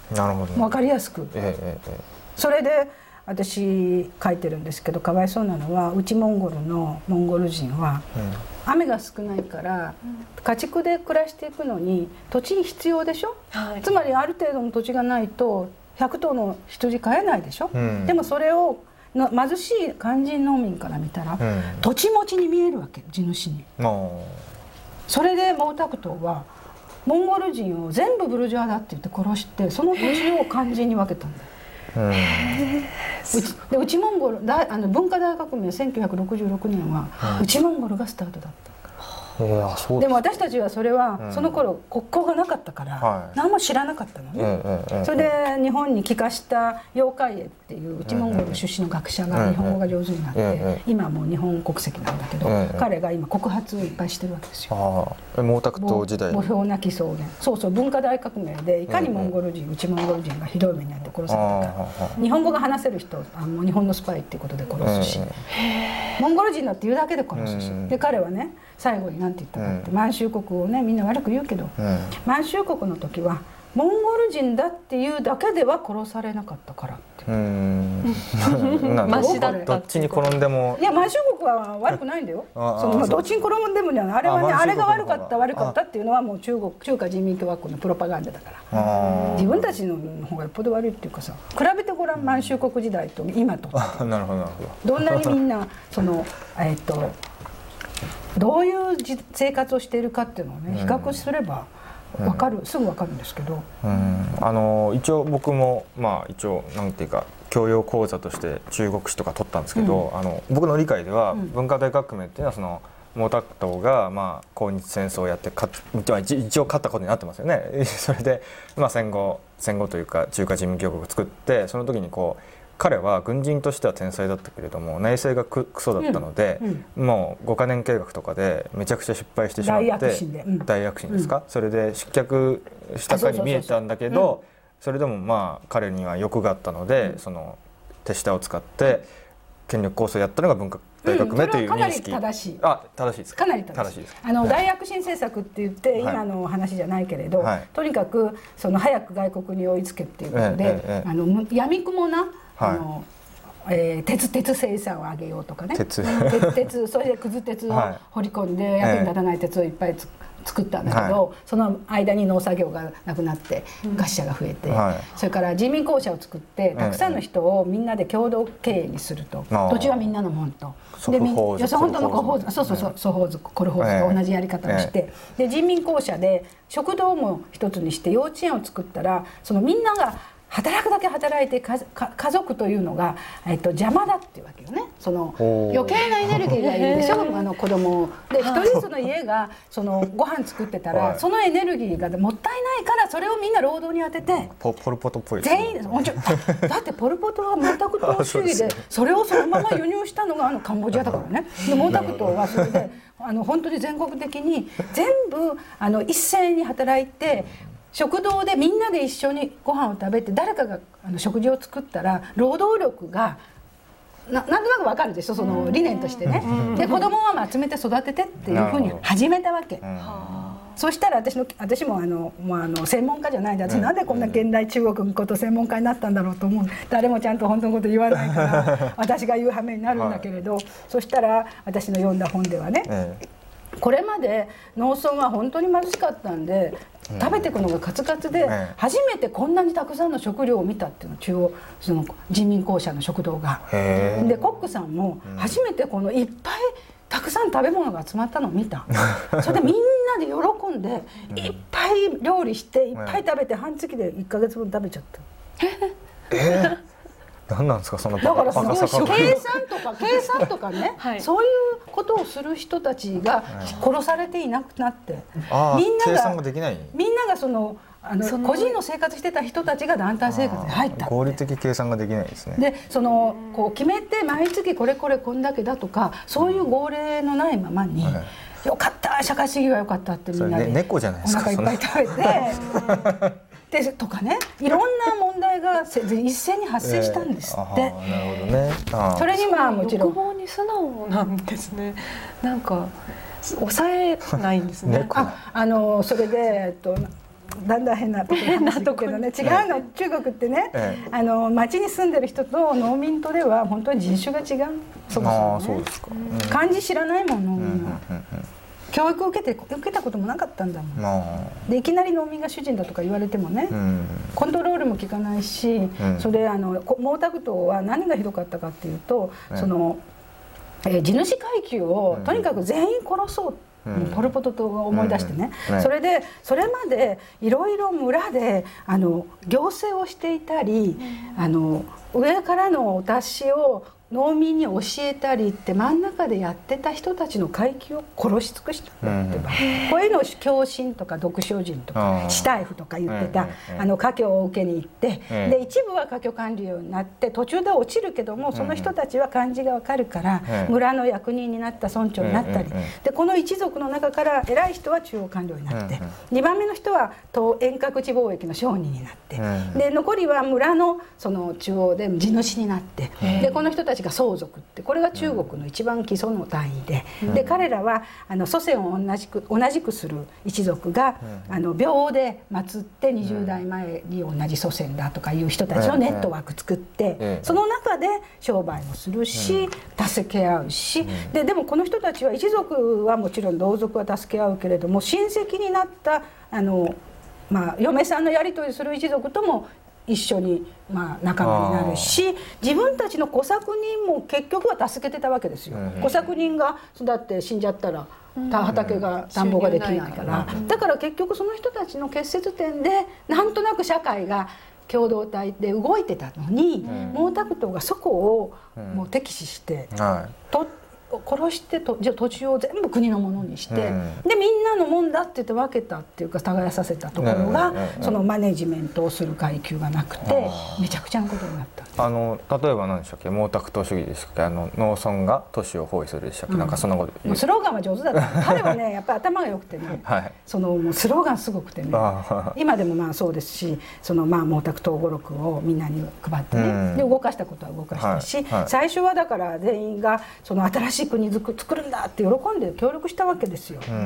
なるほど、ね、分かりやすく、ええええ、それで私書いてるんですけどかわいそうなのは内モンゴルのモンゴル人は、うん、雨が少ないから家畜で暮らしていくのに土地必要でしょ、はい、つまりある程度の土地がないとひゃく頭の羊飼えないでしょ、うん、でもそれをの貧しい肝心農民から見たら、うん、土地持ちに見えるわけ地主に。それで毛沢東はモンゴル人を全部ブルジョワだって言って殺してその土地を肝心に分けたんだよ。うん、で内モンゴルだあの文化大革命せんきゅうひゃくろくじゅうろくねんは、うん、内モンゴルがスタートだった。えー、そうです。でも私たちはそれは、うん、その頃国交がなかったから、はい、何も知らなかったのね、えーえー、それで日本に帰化した楊海英っていう内モンゴル出身の学者が日本語が上手になって、えー、今はもう日本国籍なんだけど、えー、彼が今告発をいっぱいしてるわけですよ。 あ、毛沢東時代に墓標なき草原、そうそう文化大革命でいかにモンゴル人、えー、内モンゴル人がひどい目に遭って殺されたか、日本語が話せる人あの日本のスパイっていうことで殺すし、えー、モンゴル人だって言うだけで殺すし、で彼はね最後に何て言ったかって、うん、満州国をねみんな悪く言うけど、うん、満州国の時はモンゴル人だっていうだけでは殺されなかったからって。うーんマシだった。どっちに転んでも。 いや満州国は悪くないんだよ。そのどっちに転んでもじゃない。あれはね あ, あれが悪かった悪かったっていうのはもう中国中華人民共和国のプロパガンダだから。自分たちの方がよっぽど悪いっていうかさ、比べてごらん満州国時代と今と。 なるほどなるほど。 どんなにみんなそのえっと。 どういう生活をしているかっていうのをね比較すれば分かる、うん、すぐ分かるんですけど、 うん、あの一応僕もまあ一応なんていうか教養講座として中国史とか取ったんですけど、うん、あの僕の理解では文化大革命っていうのはその毛沢東がまあ抗日戦争をやってか一応勝ったことになってますよね。それで、まあ、戦後戦後というか中華人民共和国を作って、その時にこう彼は軍人としては天才だったけれども内政がクソだったので、うんうん、もうごかねん計画とかでめちゃくちゃ失敗してしまって、大躍進で、うん、大躍進ですか、うん、それで失脚したかに見えたんだけど、それでもまあ彼には欲があったので、うん、その手下を使って権力構想をやったのが文化大革命という認識、 うん、かなり正しい。 あ、正しいですか。 かなり正しいです。あの、はい、大躍進政策って言って、はい、今の話じゃないけれど、はい、とにかくその早く外国に追いつけっていうことで、ええええ、あの闇雲な、はい、あのえー、鉄鉄生産を上げようとかね、鉄鉄鉄それでくず鉄を掘り込んで、はい、役に立たない鉄をいっぱいつ作ったんだけど、はい、その間に農作業がなくなって餓死者が増えて、はい、それから人民公社を作ってたくさんの人をみんなで共同経営にすると、土地はみんなのもんと、で本当のコホーズ、そうそうそう、ソホーズコルホーズと同じやり方をして、で人民公社で食堂も一つにして幼稚園を作ったら、そのみんなが働くだけ働いてかか家族というのが、えっと、邪魔だっていうわけよね。その余計なエネルギーがいるでしょ、あの子供で一人ずつの家がそのご飯作ってたら、はい、そのエネルギーがもったいないから、それをみんな労働に当てて、 ポ, ポルポトっぽいですね、 全員もちろんだってポルポトは毛沢東主義でそれをそのまま輸入したのがあのカンボジアだからね。で毛沢東はそれであの本当に全国的に全部あの一斉に働いて、食堂でみんなで一緒にご飯を食べて、誰かがあの食事を作ったら労働力が な, なんとなく分かるでしょ、その理念としてね。で子供は集めて育ててっていうふうに始めたわけ。そしたら私の私もあの、まあ、あの専門家じゃないんで、私なんでこんな現代中国のこと専門家になったんだろうと思う。誰もちゃんと本当のこと言わないから私が言う羽目になるんだけれど、はい、そしたら私の読んだ本ではね、ええ、これまで農村は本当に貧しかったんで、食べていくのがカツカツで、初めてこんなにたくさんの食料を見たっていうの、中央その人民公社の食堂が。でコックさんも初めてこのいっぱいたくさん食べ物が集まったのを見た。それでみんなで喜んでいっぱい料理していっぱい食べて、半月でいっかげつぶん食べちゃった。 えー何なんですかそのだからすごい計算とか計算とかね、はい、そういうことをする人たちが殺されていなくなって、 はい、みんなが計算ができない、 みんながそのあの個人の生活してた人たちが団体生活に入ったって。 合理的計算ができないですね。 でそのこう決めて毎月これこれこんだけだとか、そういう号令のないままに、はい、よかった社会主義はよかったってみんなで、ね、 猫じゃないですか、 お腹いっぱい食べてでとかね、いろんな問題が一斉に発生したんですって。 えー、なるほどね。 それにまあもちろん欲望に素直なんですね。なんか抑えないんですね。 あ、あのそれでえっとだんだん変なところに話してくけどね、違うの、中国ってね、ええ、あの町に住んでる人と農民とでは本当に人種が違う。 そもそもね。あ、そうですか。 うん、漢字知らないもん農民は。教育を受けて受けたこともなかったんだもん。でいきなり農民が主人だとか言われてもね、うん、コントロールも効かないし、うん、それあの毛沢東は何がひどかったかっていうと、うん、その、えー、地主階級をとにかく全員殺そうって。うん、ポルポト島が思い出してね、うんうん、それでそれまでいろいろ村であの行政をしていたり、うん、あの上からのお達しを農民に教えたりって真ん中でやってた人たちの階級を殺し尽くしたってば、うん、こういうのを共振とか読書人とかシタイフとか言ってた、あの家教を受けに行って、うん、で一部は家教官僚になって途中で落ちるけども、その人たちは漢字が分かるから村の役人になった村長になったり、でこの一族の中から偉い人は中央官僚になって、にばんめの人は遠隔地貿易の商人になって、で残りは村のその中央で地主になって、でこの人たちが相続って、これが中国の一番基礎の単位で、うん、で彼らはあの祖先を同じく同じくする一族が、うん、あの廟で祀ってにじゅうだいまえに同じ祖先だとかいう人たちのネットワーク作って、うん、その中で商売もするし、うん、助け合うし、うん、ででもこの人たちは一族はもちろん同族は助け合うけれども、親戚になったあの、まあ、嫁さんのやり取りする一族とも一緒にまあ仲間になるし、自分たちの小作人も結局は助けてたわけですよ。小作人が育って死んじゃったら畑が田んぼができないから、だから結局その人たちの結節点でなんとなく社会が共同体で動いてたのに、毛沢東がそこをもう敵視して、と殺してとじゃ土地を全部国のものにして、でみんなのもんだって言って分けたっていうか耕させたところが、そのマネジメントをする階級がなくてめちゃくちゃなことになった。 あの例えば何でしたっけ、毛沢東主義でしたっけ、あの農村が都市を包囲するでしたっけ、うん、なんかそんなこと言う。 スローガンは上手だった彼はねやっぱり頭が良くてね、はい、そのもうスローガンすごくてね今でもまあそうですし、そのまあ毛沢東語録をみんなに配ってね、うん、で動かしたことは動かしたし、はいはい、最初はだから全員がその新しい国づく作るんだって喜んで協力したわけですよ。うん、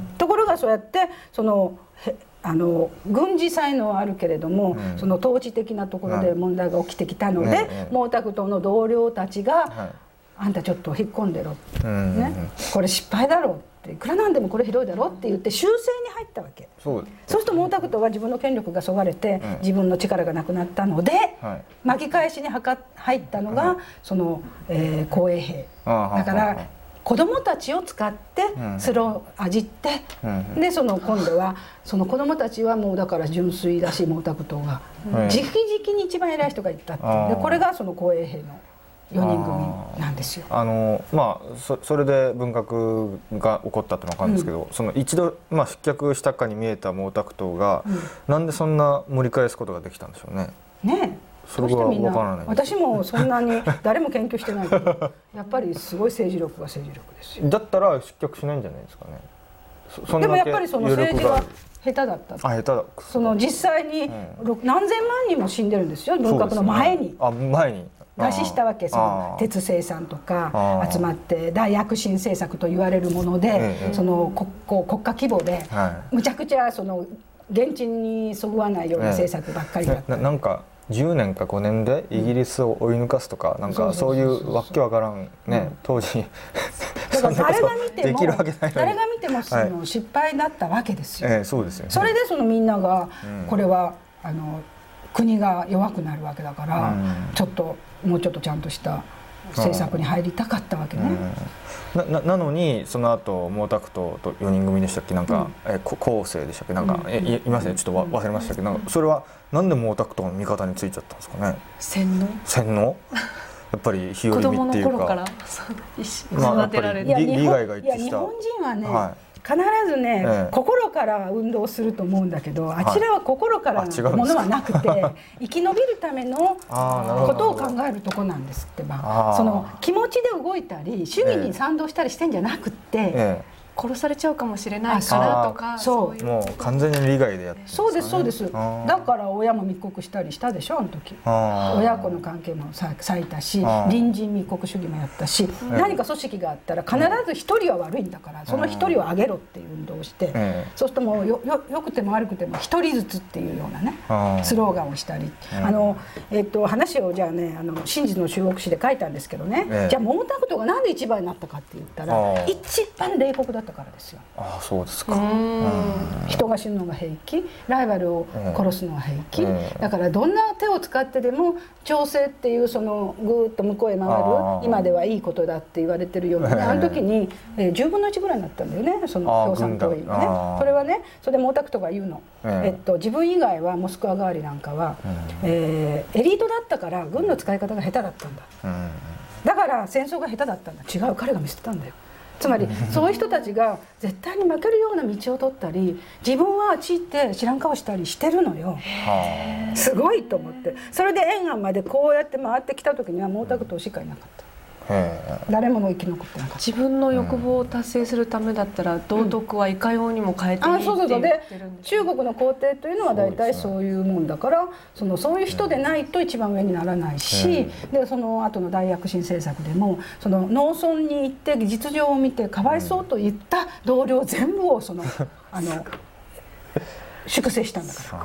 ところがそうやってそのあの軍事才能はあるけれども、うん、その統治的なところで問題が起きてきたので、はい、毛沢東の同僚たちが、はい、あんたちょっと引っ込んでろ、うん、ね、これ失敗だろって、いくらなんでもこれひどいだろって言って修正に入ったわけ。そうそうすると毛沢東は自分の権力がそがれて、うん、自分の力がなくなったので、はい、巻き返しに入ったのが、うん、その、えー、紅衛兵だから。子供たちを使ってそれをあじって、うん、でその今度はその子供たちはもうだから純粋だし、毛沢東が直々に一番偉い人が言ったっていう、でこれがその紅衛兵のよにん組なんですよ。 あのまあ そ, それで文革が起こったってのは分かるんですけど、うん、その一度、まあ、失脚したかに見えた毛沢東が、うん、なんでそんな盛り返すことができたんでしょうね。 ねえ、それが分からない。私もそんなに誰も研究してないけどやっぱりすごい政治力が政治力ですよ。 だったら失脚しないんじゃないですかね。 そでもやっぱりその政治が下手だった。 あ、下手だ。その実際に何千万人も死んでるんですよ、文革の前に。 あ、前に餓死したわけ。その鉄生産とか集まって大躍進政策と言われるもので、その国国家規模でむちゃくちゃその現地にそぐわないような政策ばっかりだった。 なんかじゅうねんかごねんでイギリスを追い抜かすとか、なんかそういうわけわからんね、当時誰が見ても誰が見てもその失敗だったわけですよ。 そうですよね。 それでそのみんながこれはあの国が弱くなるわけだから、ちょっともうちょっとちゃんとした政策に入りたかったわけね。 な, な, なのにその後毛沢東とよにん組でしたっけ、なんか、うん、え後世でしたっけ、なんか、うん、えいますね、ちょっとわ忘れましたけど、なんかそれはなんで毛沢東の味方についちゃったんですかね。 洗脳洗脳やっぱり日和見っていうか、子供の頃から育てられて、 まあ、利害が一致した。 いや日本人はね、はい、必ずね、ええ、心から運動すると思うんだけど、あちらは心からのものはなくて、はい、生き延びるためのことを考えるとこなんですってば。その気持ちで動いたり主義に賛同したりしてんじゃなくって、ええ殺されちゃうかもしれないからとか、 そうもう完全に利害でやってるんですかね。 そうですそうです。だから親も密告したりしたでしょ、あの時。親子の関係も割いたし、隣人密告主義もやったし、何か組織があったら必ず一人は悪いんだから、その一人を上げろっていう運動をして、そうするともう よ, よ, よくても悪くても一人ずつっていうようなねスローガンをしたり、あの、えっと、話をじゃあね、あの真実の中国史で書いたんですけどね、ええ、じゃあ毛沢東がなんで一番になったかって言ったら、一番冷酷だったからですよ。 ああ、そうですか。 人が死ぬのが平気、ライバルを殺すのは平気、だからどんな手を使ってでも調整っていう、そのぐーっと向こうへ回る今ではいいことだって言われてるように、ね、あの時に、えー、じゅうぶんのいちぐらいになったんだよね、その共産党員がね。それはね、それで毛沢東が言うの、えっと、自分以外はモスクワ代わりなんかは、えー、エリートだったから軍の使い方が下手だったんだ、だから戦争が下手だったんだ。違う、彼が見捨てたんだよ。つまりそういう人たちが絶対に負けるような道を取ったり、自分はあっち行って知らん顔したりしてるのよ。すごいと思って。それで延安までこうやって回ってきた時には毛沢東しかいなかった。誰も生き残ってなかった。 自分の欲望を達成するためだったら道徳はいかようにも変えていいって言ってるんです。 で中国の皇帝というのは大体そういうもんだから、そのそういう人でないと一番上にならないし、でその後の大躍進政策でもその農村に行って実情を見てかわいそうと言った同僚全部をそのあの粛清したんだから。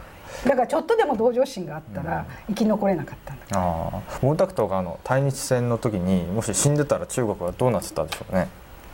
だからちょっとでも同情心があったら生き残れなかったんだ。 ああ、毛沢東があの対日戦の時にもし死んでたら中国はどうなってたでしょうね。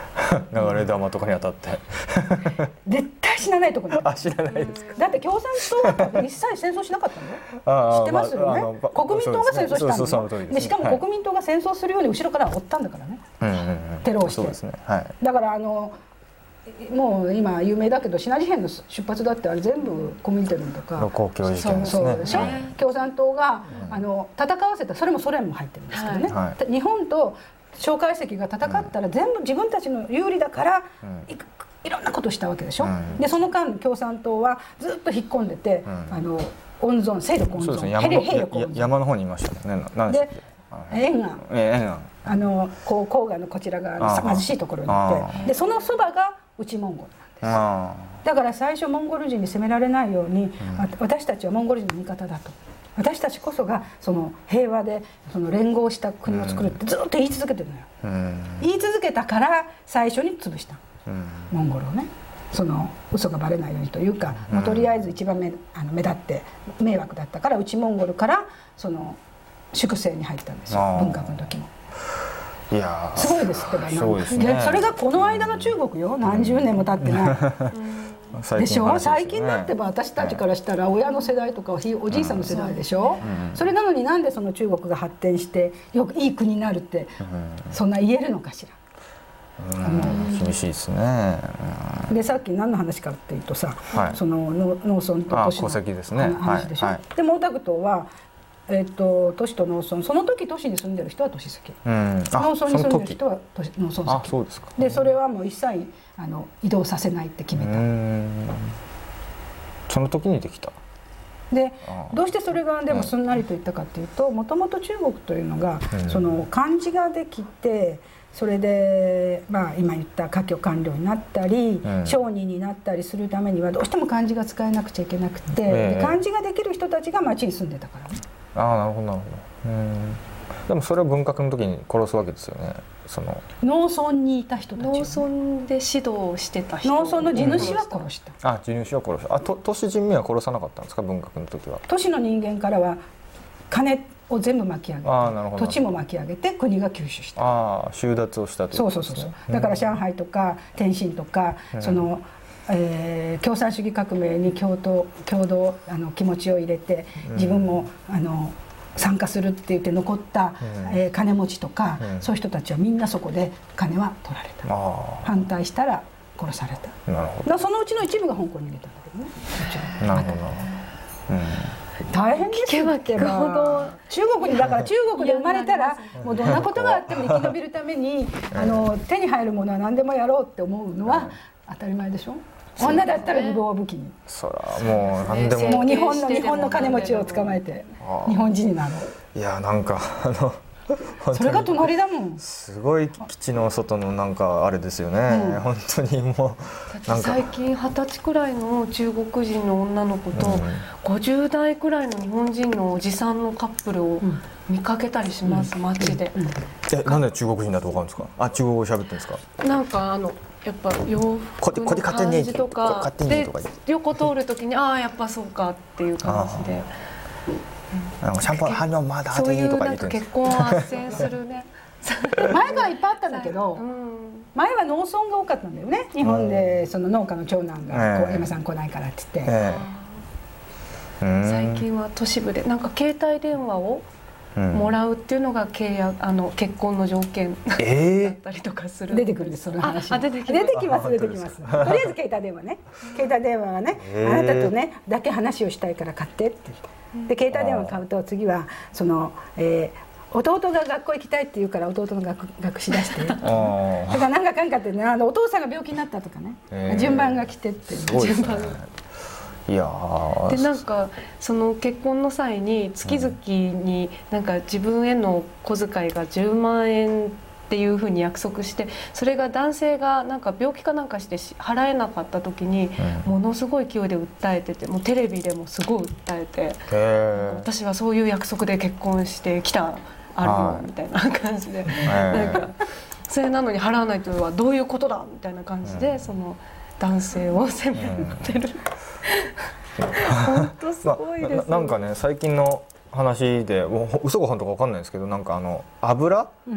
流れ弾とかに当たって絶対死なないところに。 あ、知らないですか。 だって共産党は一切戦争しなかったの知ってますよね、まあ、国民党が戦争したんだよ。でしかも国民党が戦争するように後ろから追ったんだからね、うんうんうん、テロをして。そうですね、はい、だからあのもう今有名だけどシナ事変の出発だってあれ全部コミンテルンとか盧溝橋事件ですね。そうでしょ、 共産党が、うん、あの戦わせた、それもソ連も入ってるんですけどね、はい、日本と蒋介石が戦ったら全部自分たちの有利だから、うん、い, いろんなことしたわけでしょ、うん、でその間共産党はずっと引っ込んでて、うん、あの温存勢力温存、 ね、山, の山の方にいましたね。何でしたっけ。 沿岸、 えー、沿岸あのこう黄河のこちら側の貧しいところにいて、でそのそばが内モンゴルなんです。だから最初モンゴル人に攻められないように、うん、私たちはモンゴル人の味方だと、私たちこそがその平和でその連合した国を作るってずっと言い続けてるのよ、うん、言い続けたから最初に潰した、うん、モンゴルをね、その嘘がバレないようにというか、うん、もうとりあえず一番 目, あの目立って迷惑だったから内モンゴルからその粛清に入ったんですよ、文革の時も。 いやすごいですってば、そうですね、それがこの間の中国よ、何十年も経ってない、うん、でしょ。最近だってば私たちからしたら親の世代とかおじいさんの世代でしょ、うん、それなのになんでその中国が発展してよくいい国になるって、うん、そんな言えるのかしら。 うん、厳しいですね、 うん、でさっき何の話かっていうとさ、はい、その農村と都市の話でしょ、ね、はいはい、で毛沢東はえー、と都市と農村、その時都市に住んでる人は都市好き、うん、農村に住んでる人は都市農村好き。 そうですか。 でそれはもう一切あの移動させないって決めた。 その時にできた。 でどうしてそれがでもすんなりと言ったかっていうと、もともと中国というのが、うん、その漢字ができて、それで、まあ、今言った科挙官僚になったり、うん、商人になったりするためにはどうしても漢字が使えなくちゃいけなくて、えー、で漢字ができる人たちが町に住んでたからね。 ああ、なるほどなるほど。うん、でもそれは文革の時に殺すわけですよね。その農村にいた人たち、 農村で指導してた人、 農村の地主は殺した、 うん、あ、地主は殺した。あ、と都市人民は殺さなかったんですか、文革の時は。 都市の人間からは金を全部巻き上げて、あ、なるほど、土地も巻き上げて国が吸収した。ああ、収奪をしたということですね。 そうそうそうそう。だから上海とか天津とか、うん、そのえー、共産主義革命に共同、共同あの気持ちを入れて自分も、うん、あの参加するって言って残った、うん、えー、金持ちとか、うん、そういう人たちはみんなそこで金は取られた。反対したら殺された。なるほど。だそのうちの一部が香港に入れたんだけどね。なるほど、うん、大変ですよってば。中国にだから中国で生まれたらもうどんなことがあっても生き延びるためにあの手に入るものは何でもやろうって思うのは当たり前でしょ。女だったら武道を武器に、 そらもう何でも、 もう日本の日本の金持ちを捕まえて日本人になろう。いや、なんかあのそれが隣だもん。 すごい基地の外のなんかあれですよね、うん、本当にもうなんか最近はたちくらいの中国人の女の子と、うん、ごじゅう代くらいの日本人のおじさんのカップルを見かけたりします、うん、街で、うんうん、 え、なんで中国人だと分かるんですか。あ、中国語喋ってるんですか。 なんかあのやっぱ洋服の感じとかで横通るときに、ああやっぱそうかっていう感じで、 なんかシャンパン反応まだそういうなんか結婚を斡旋するね前からいっぱいあったんだけど、うん、前は農村が多かったんだよね。日本でその農家の長男がこう、山さん来ないからって言って、えー、最近は都市部でなんか携帯電話をもらうっていうのが契約、あの結婚の条件だったりとかする、 出てくるんです、その話。 あ、出てきます、 出てきます、出てきます。とりあえず携帯電話ね、携帯電話がね、あなたとねだけ話をしたいから買ってって言って、で携帯電話買うと次はその、えー、弟が学校行きたいって言うから弟の学学しだしてだから何かかんかってね、あのお父さんが病気になったとかね、順番が来てって順番が。 いやでなんかその結婚の際に月々になんか自分への小遣いがじゅうまんえんっていうふうに約束して、それが男性がなんか病気かなんかして払えなかった時にものすごい勢いで訴えてて、もうテレビでもすごい訴えて、私はそういう約束で結婚してきたあるよみたいな感じで、なんかそれなのに払わないというのはどういうことだみたいな感じでその男性を責めてる。本当すごいです、ね。 まあ、な, なんかね最近の話で嘘か本当か分かんないですけど、なんかあの油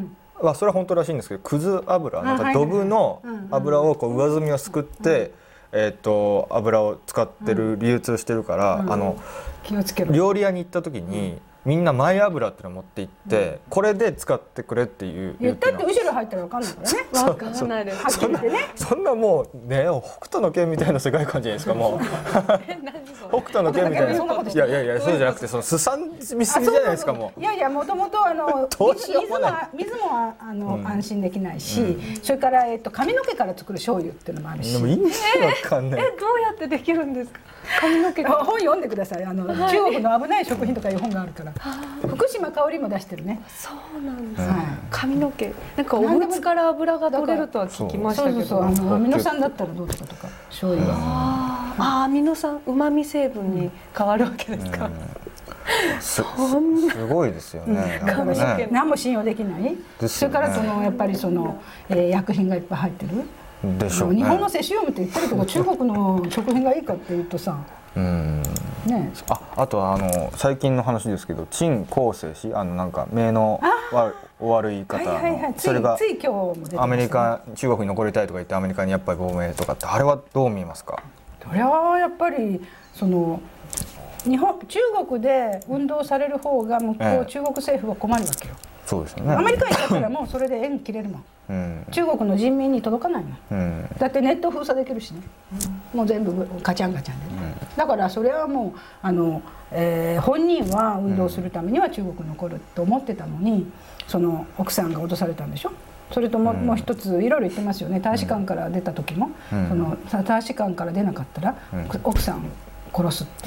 はそれは本当らしいんですけど、くず油なんかドブの油をこう上澄みをすくって、えー、と油を使ってる、流通してるから、あの気をつけろ。 料理屋に行った時にみんなマイ油ってのを持って行って、これで使ってくれっていう言ったって後ろ入ったら分かんないからね。 分からないです。 そんなそんなもうね、北斗の拳みたいな世界観じゃないですか。もう北斗の拳みたいな。いやいやいや、そうじゃなくて、そのすさんみすぎじゃないですか。もういやいや、もともとあの水も水もあの安心できないし、それからえっと髪の毛から作る醤油っていうのもあるし。 でも意味わかんない。 え、どうやってできるんですか。髪の毛が。 本読んでください。あの中国の危ない食品とかいう本があるから。福島香織も出してるね。 そうなんです。髪の毛、なんかおむつから油が取れるとは聞きましたけど。 そうそうそう、あのアミノ酸だったらどうとかとか、醤油は。 ああ、アミノ酸、旨味成分に変わるわけですか。 すごいですよね。 何も信用できない。それからそのやっぱりその薬品がいっぱい入ってる。 でしょうね。 日本のセシウムって言ってるけど、中国の食品がいいかっていうとさ。 うんね、あ, あとはあの最近の話ですけど、陳光誠氏、あのなんか目のお悪い方の、それがアメリカ、中国に残りたいとか言ってアメリカにやっぱり亡命とかって、あれはどう見ますか。 それはやっぱりその日本中国で運動される方が向こう、ええ、中国政府は困るわけよ。 そうですよね。 アメリカに行ったらもうそれで縁切れるもん。うん、中国の人民に届かないもん、うん、だってネット封鎖できるしね、うん、もう全部ガチャンガチャンでね、うん、だからそれはもうあの、えー、本人は運動するためには中国に残ると思ってたのに、その奥さんが脅されたんでしょ。それとも、うん、もう一ついろいろ言ってますよね。大使館から出た時も、うん、その大使館から出なかったら、うん、奥さん殺すって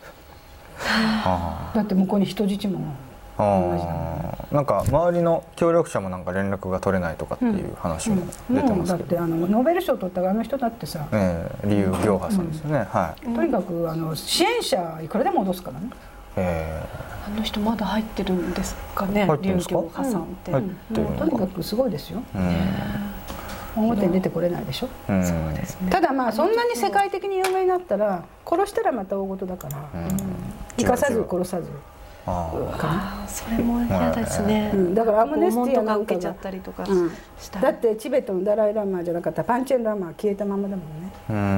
だって向こうに人質も同じだもん。 なんか周りの協力者もなんか連絡が取れないとかっていう話も出てますけど、うんうん、だってあのノーベル賞取ったあの人だってさ、 えー、リュウ・ギョウハさんですよね、うん、はい、 とにかくあの支援者いくらでも脅すからね。 えー、あの人まだ入ってるんですかね、リュウ・ギョウハさんって、うん、 とにかくすごいですよ、うん、表に出てこれないでしょ、うん、そうですね。ただまあそんなに世界的に有名になったら殺したらまた大事だから、うん、生かさず殺さず、 ああ、それも嫌ですね、うん、 だからアムネスティアなんか受けちゃったりとかしたら、うん、だってチベットのダライラマじゃなかったパンチェンラマは消えたままだもんね、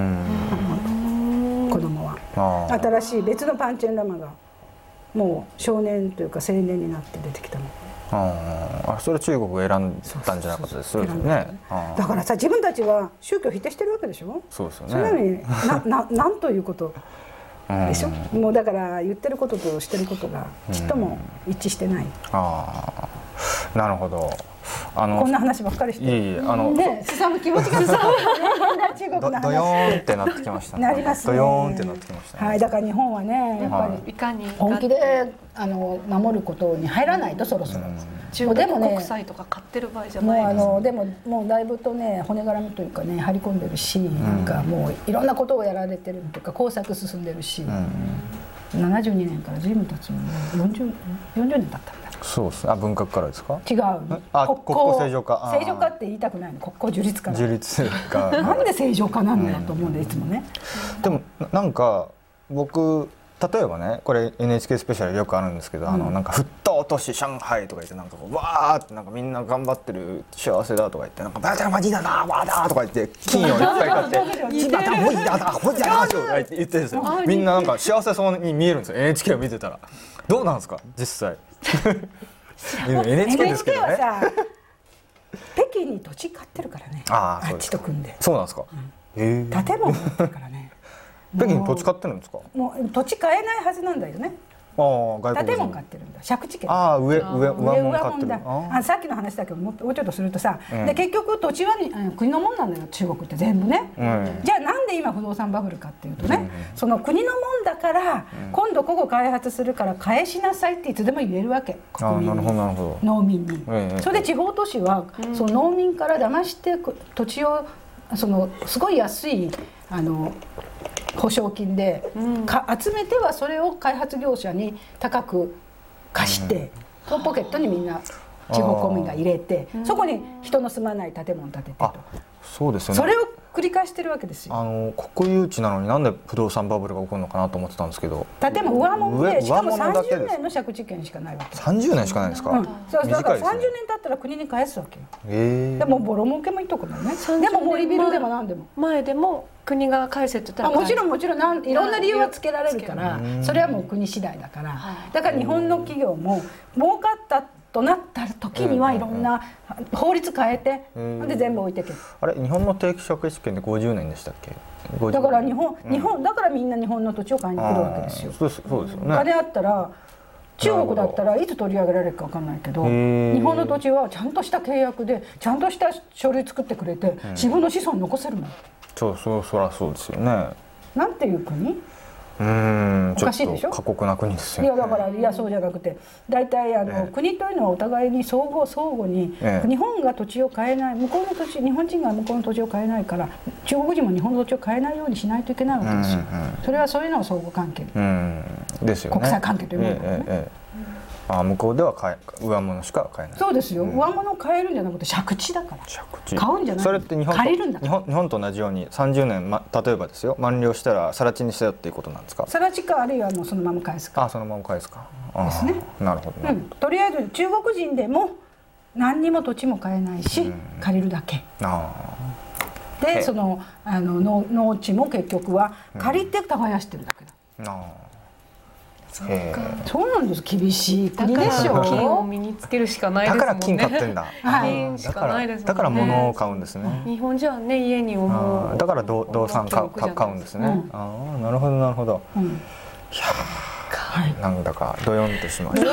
うん、子供は新しい別のパンチェンラマがもう少年というか青年になって出てきたもん。 ああ、それ中国が選んだんじゃなかったですよね。 だからさ、自分たちは宗教を否定してるわけでしょ。 そうですよね。 それなのになななんということでしょ、うん、もうだから言ってることとしてることがちっとも一致してない、うん、 ああ、なるほど。あのこんな話ばっかりして、 いいあのね、すさむ気持ちがすさむ中国の話ドヨーンってなってきましたね。 なりますね。 ドヨーンってなってきましたね。 はい、だから日本はね、やっぱりいかに本気であの守ることに入らないとそろそろ。 中国国債とか買ってる場合じゃないです。 もうあのでももうだいぶとね、骨絡みというかね、張り込んでるし、なんかもういろんなことをやられてるというか工作進んでるし、ななじゅうにねんから随分経つのね、よんじゅうよんじゅうねん経ったんだ。 そうですね。あ、文革からですか。 違う。 あ、国交正常化。 正常化って言いたくないの。国交樹立から。 樹立が。 なんで正常化なのだと思うんでいつもね。 でもなんか僕例えばね、これ エヌエイチケー スペシャルよくあるんですけど、あのなんか沸騰都市上海とか言ってなんかこうわーってなんかみんな頑張ってる幸せだとか言ってなんかバタマジだなわーだとか言って金をいっぱい買ってチバタホイだだホイだだとか言って言ってるんですよ。みんななんか幸せそうに見えるんですよ。エヌエイチケー を見てたら。どうなんですか実際。エヌエイチケー ですけどね。 北京に土地買ってるからね。あっちと組んで。 そうなんですか。 建物持ってるからね。 北京に土地買ってるんですか。 もう土地買えないはずなんだよね。 ああ、外国人。 建物買ってるんだ。借地権。 ああ、上上上門買ってる。 あ、さっきの話だけどもうちょっとするとさ、で結局土地は国のもんなんだよ中国って全部ね。じゃあなんで今不動産バブルかっていうとね、その国のもんだから今度ここ開発するから返しなさいっていつでも言えるわけ。国民に、農民に。それで地方都市はその農民から騙して土地をそのすごい安いあの保証金でか集めてはそれを開発業者に高く貸して、うん、ポケットにみんな地方公民が入れて、そこに人の住まない建物建ててと。 そうですよね。 それを繰り返してるわけですよ。 あの国有地なのになんで不動産バブルが起こるのかなと思ってたんですけど、 例えば上物でしかもさんじゅう上物だけですねんの借地権しかないわけ。 さんじゅうねんしかないんですか、 うん、そうだからさんじゅうねねん経ったら国に返すわけよ。 えー、 でもボロ儲けもいいとこだよね。でも森ビルでも何でも前でも国が返せって言ったらあもちろんもちろんなんいろんな理由はつけられるから、それはもう国次第だから、だから日本の企業も儲かったとなった時にはいろんな法律変えて、で全部置いてける。 あれ日本の定期借地権でごじゅうねんでしたっけ？ だから日本、日本だからみんな日本の土地を買いに来るわけですよ。 そうですそうですよね。 お金あったら中国だったらいつ取り上げられるか分かんないけど、日本の土地はちゃんとした契約でちゃんとした書類作ってくれて、自分の子孫残せるもん。 そうそうそりゃそうですよね。 なんていう国？ うーん、 おかしいでしょ。 過酷な国ですよね。 いやだからいやそうじゃなくて、大体あの、ええ、国というのはお互いに相互相互に、ええ、日本が土地を買えない、向こうの土地、日本人が向こうの土地を買えないから、中国人も日本の土地を買えないようにしないといけないわけですよ。うんうん、それはそういうのは相互関係、うん、 ですよね。 国際関係というものだよね。ええええあ向こうでは買え上物しか買えない。 そうですよ、うん、上物を買えるんじゃなくて借地だから。借地買うんじゃない。 それって日本と借りるんだから。 日本、日本と同じようにさんじゅうねん、ま、例えばですよ満了したら更地にしたよっていうことなんですか。 更地かあるいはもうそのまま返すか。 あそのまま返すかですね。 なるほど、ねうん、とりあえず中国人でも何にも土地も買えないし、うん、借りるだけ。あでそのあの 農, 農地も結局は借りて耕してるだけだ。うん、あそうか。そうなんです。厳しい国でしょ。 金を身につけるしかないですもんね。 だから金買ってんだ。 金しかないですもんね。 だから物を買うんですね。 日本人はね家に思う。 だから動産買うんですね。うん、ああなるほどなるほど。うん、いやなんだかどよんとしました。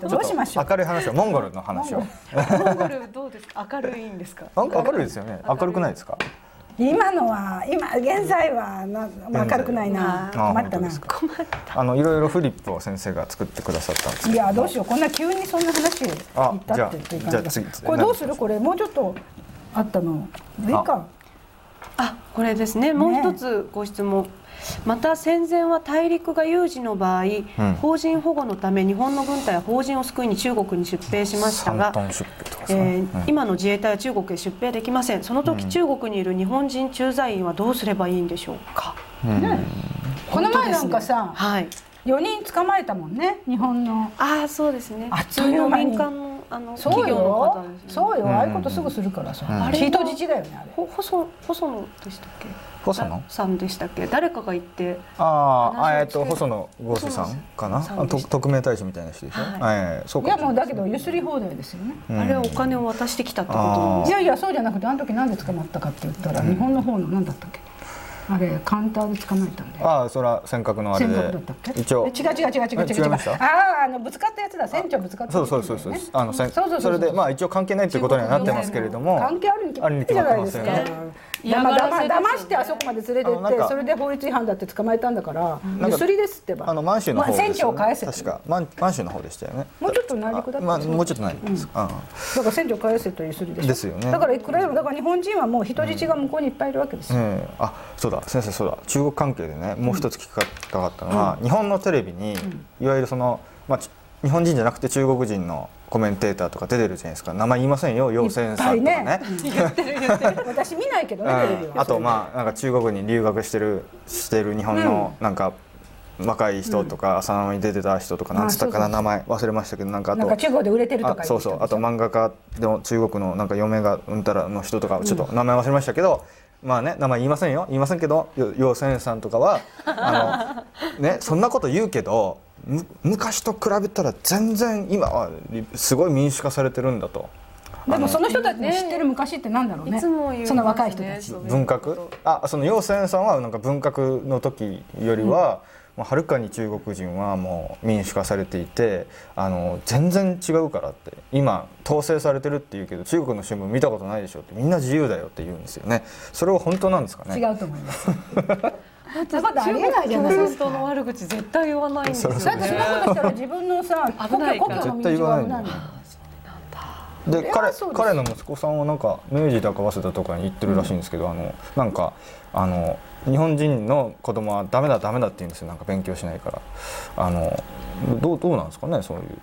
どうしましょう。 明るい話をモンゴルの話を。 モンゴルどうですか。明るいんですか。 なんか明るいですよね。明るくないですか。 今のは今現在はな明るくないな。困ったな。 困った。 あのいろいろフリップを先生が作ってくださったんですけど。 いやどうしようこんな急にそんな話を言ったってっていう感じ。これどうするこれもうちょっとあったのいいか。 あこれですね。もう一つご質問。また戦前は大陸が有事の場合、うん、邦人保護のため日本の軍隊は邦人を救いに中国に出兵しましたが、えーうん、今の自衛隊は中国へ出兵できません。その時、うん、中国にいる日本人駐在員はどうすればいいんでしょうか。 うんね、この前なんかさ、はい、よにん捕まえたもんね日本の。 ああそうですね。 あっという間に民間のあの企業の方です、 ね、 そうよ、ああいうことすぐするからさ、うん、あれ人質だよねあれ。 細細野でしたっけ。 細野さんでしたっけ。誰かが言ってああえっと細野豪志さんかな。特命大使みたいな人でしょ。はい、そうか。 いやもうだけどゆすり放題ですよね、 うん、あれはお金を渡してきたってことなんですか。 いやいやそうじゃなくてあの時なんで捕まったかって言ったら、うん、日本の方の何だったっけあれカウンターで捕まえたんで。 ああそれは尖閣のあれで。尖閣だったっけ。一応違う違う違う違う違う違う。あああのぶつかったやつだ。船長ぶつかった。 そうそうそうそう。あのそれでまあ一応関係ないということにはなってますけれども。 関係あるに決まってるじゃないですか。だましてあそこまで連れてってそれで法律違反だって捕まえたんだからゆすりですってば。 あの満州の方。 船長を返せ。 確か満満州の方でしたよね。 もうちょっと内陸だった。 まあもうちょっと内陸です。だから船長返せとゆすりでしょ。 ですよね。 だからいくらでもだから日本人はもう人質が向こうにいっぱいいるわけですよ。 あそうだ先生そうだ。中国関係でねもう一つ聞きたかったのは、うん、日本のテレビに、うん、いわゆるその、まあ、日本人じゃなくて中国人のコメンテーターとか出てるじゃないですか。名前言いませんよ楊先さんとかね。 私見ないけどね、うん、テレビは。 あとまあなんか中国に留学してるしてる日本のなんか、うん、若い人とか、うん、朝生に出てた人とかなんつったかな、名前忘れましたけどなんかあとなんか中国で売れてるとかそうそうあと漫画家でも中国のなんか嫁がうんたらの人とかちょっと名前忘れましたけど。まあね、名前言いませんよ言いませんけど楊先さんとかはあの、ね、そんなこと言うけどむ昔と比べたら全然今はすごい民主化されてるんだと。 でもその人たちの知ってる昔ってなんだろうね。いつも言う、その若い人たち。 文革あその楊先さんはなんか文革の時よりは、うんはるかに中国人はもう民主化されていてあの全然違うからって今統制されてるって言うけど中国の新聞見たことないでしょってみんな自由だよって言うんですよね。それは本当なんですかね。 違うと思います。だってありえないじゃないですか。 の悪口絶対言わないんですよね。 だってそんなことしたら自分のさ故郷故郷の道が危ないんだよ。 で彼彼の息子さんはなんか明治だか早稲田とかに行ってるらしいんですけど、うん、あのなんかあの日本人の子供はダメだダメだって言うんですよ。なんか勉強しないからあのどうどうなんですかねそういう。 それは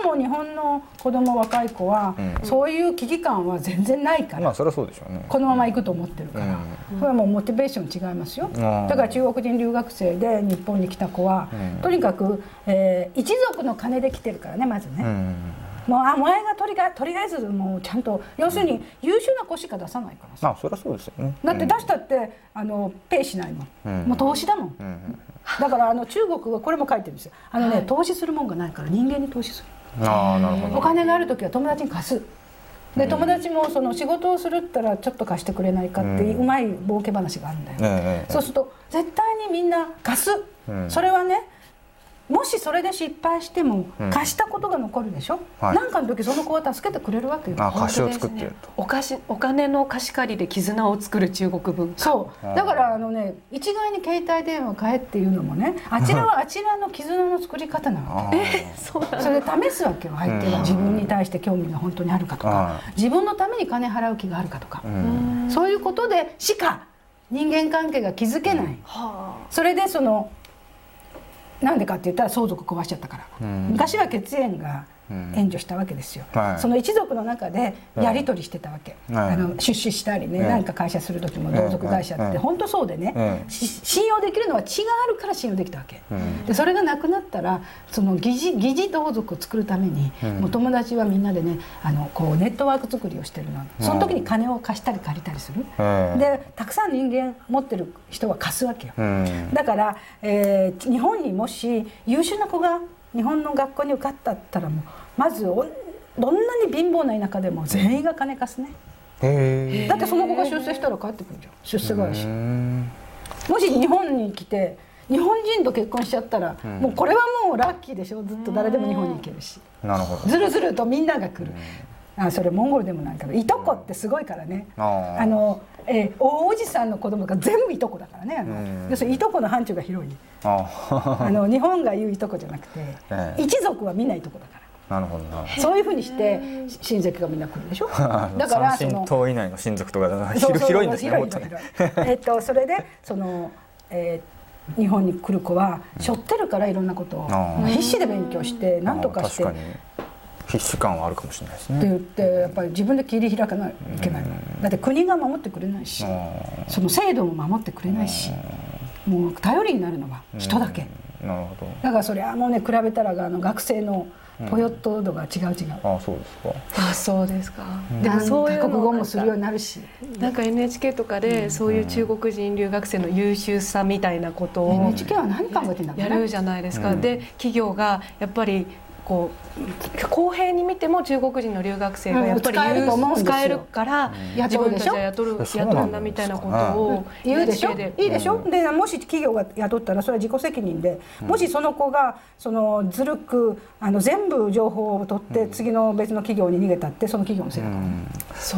も日本の子供若い子は、うん、そういう危機感は全然ないから、 まあそれはそうでしょうね、 このまま行くと思ってるから、うん、これはもうモチベーション違いますよ、うん、だから中国人留学生で日本に来た子は、うん、とにかく、えー、一族の金で来てるからね、まずね、うんもうあ前がとりあえずとりあえずもうちゃんと要するに優秀な子しか出さないからさ、 あそりゃそうですよね、 だって出したってあのペイしないもん、うん、もう投資だもん、うん、だからあの中国はこれも書いてるんですよ、あのね、はい、投資するもんがないから人間に投資する、 あなるほど、 お金がある時は友達に貸すで、友達もその仕事をするったらちょっと貸してくれないかっていううまい儲け話があるんだよ、うん、そうすると絶対にみんな貸す、うん、それはねもしそれで失敗しても貸したことが残るでしょ、うんはい、なんかの時その子は助けてくれるわけよ。 あ貸しを作っていると、 お貸しお金の貸し借りで絆を作る中国文化、 そうだからあのね一概に携帯電話買えっていうのもね、あちらはあちらの絆の作り方なわけえそうなんそれで試すわけよ、相手が自分に対して興味が本当にあるかとか、自分のために金払う気があるかとか、そういうことでしか人間関係が築けない、うん、それでそのなんでかって言ったら相続壊しちゃったから、うん、昔は血縁が援助したわけですよ、うんはい、その一族の中でやり取りしてたわけ、はい、あの出資したりね、何、はい、か会社する時も同族会社って、はい、本当そうでね、はい、信用できるのは血があるから信用できたわけ、うん、でそれがなくなったらその疑似、疑似同族を作るために、うん、もう友達はみんなでねあのこうネットワーク作りをしてるの、その時に金を貸したり借りたりする、うん、でたくさん人間持ってる人は貸すわけよ、うん、だから、えー、日本にもし優秀な子が日本の学校に受かったったらもうまずどんなに貧乏な田舎でも全員が金貸すね、へだってその子が出世したら帰ってくるじゃん、出世があるし、もし日本に来て日本人と結婚しちゃったら、うん、もうこれはもうラッキーでしょ、ずっと誰でも日本に行けるし、なるほど、ずるずるとみんなが来る、あそれモンゴルでもないから、いとこってすごいからね、ああの、えー、大おじさんの子供が全部いとこだからね、あの、うん、要するにいとこの範疇が広い、ああの日本が言ういとこじゃなくて、えー、一族はみんないとこだから。なるほどな、そういうふうにして親戚がみんな来るでしょだからその三親等以内の親族とか広いんですね、もっとねえっとそれでその、えー、日本に来る子は背負ってるからいろんなことを必死で勉強して何とかして、 確かに必死感はあるかもしれないですねって言ってやっぱり自分で切り開かないといけない、だって国が守ってくれないし、その制度も守ってくれないし、もう頼りになるのは人だけ、なるほど、だからそれあのね比べたらあの学生のポヨット度が違う違う、 ああそうですか、 あそうですか、 でもそういう国語もするようになるし、 なんか エヌエイチケー とかでそういう中国人留学生の優秀さみたいなことをエヌエイチケー は何考えてんだろうね、 やるじゃないですか、で企業がやっぱりこう公平に見ても中国人の留学生がやっぱり使えるから自分たちは雇う雇うんだみたいなことを言うでしょ、いいでしょ、でもし企業が雇ったらそれは自己責任で、もしその子がそのずるくあの全部情報を取って次の別の企業に逃げたってその企業のせいだから、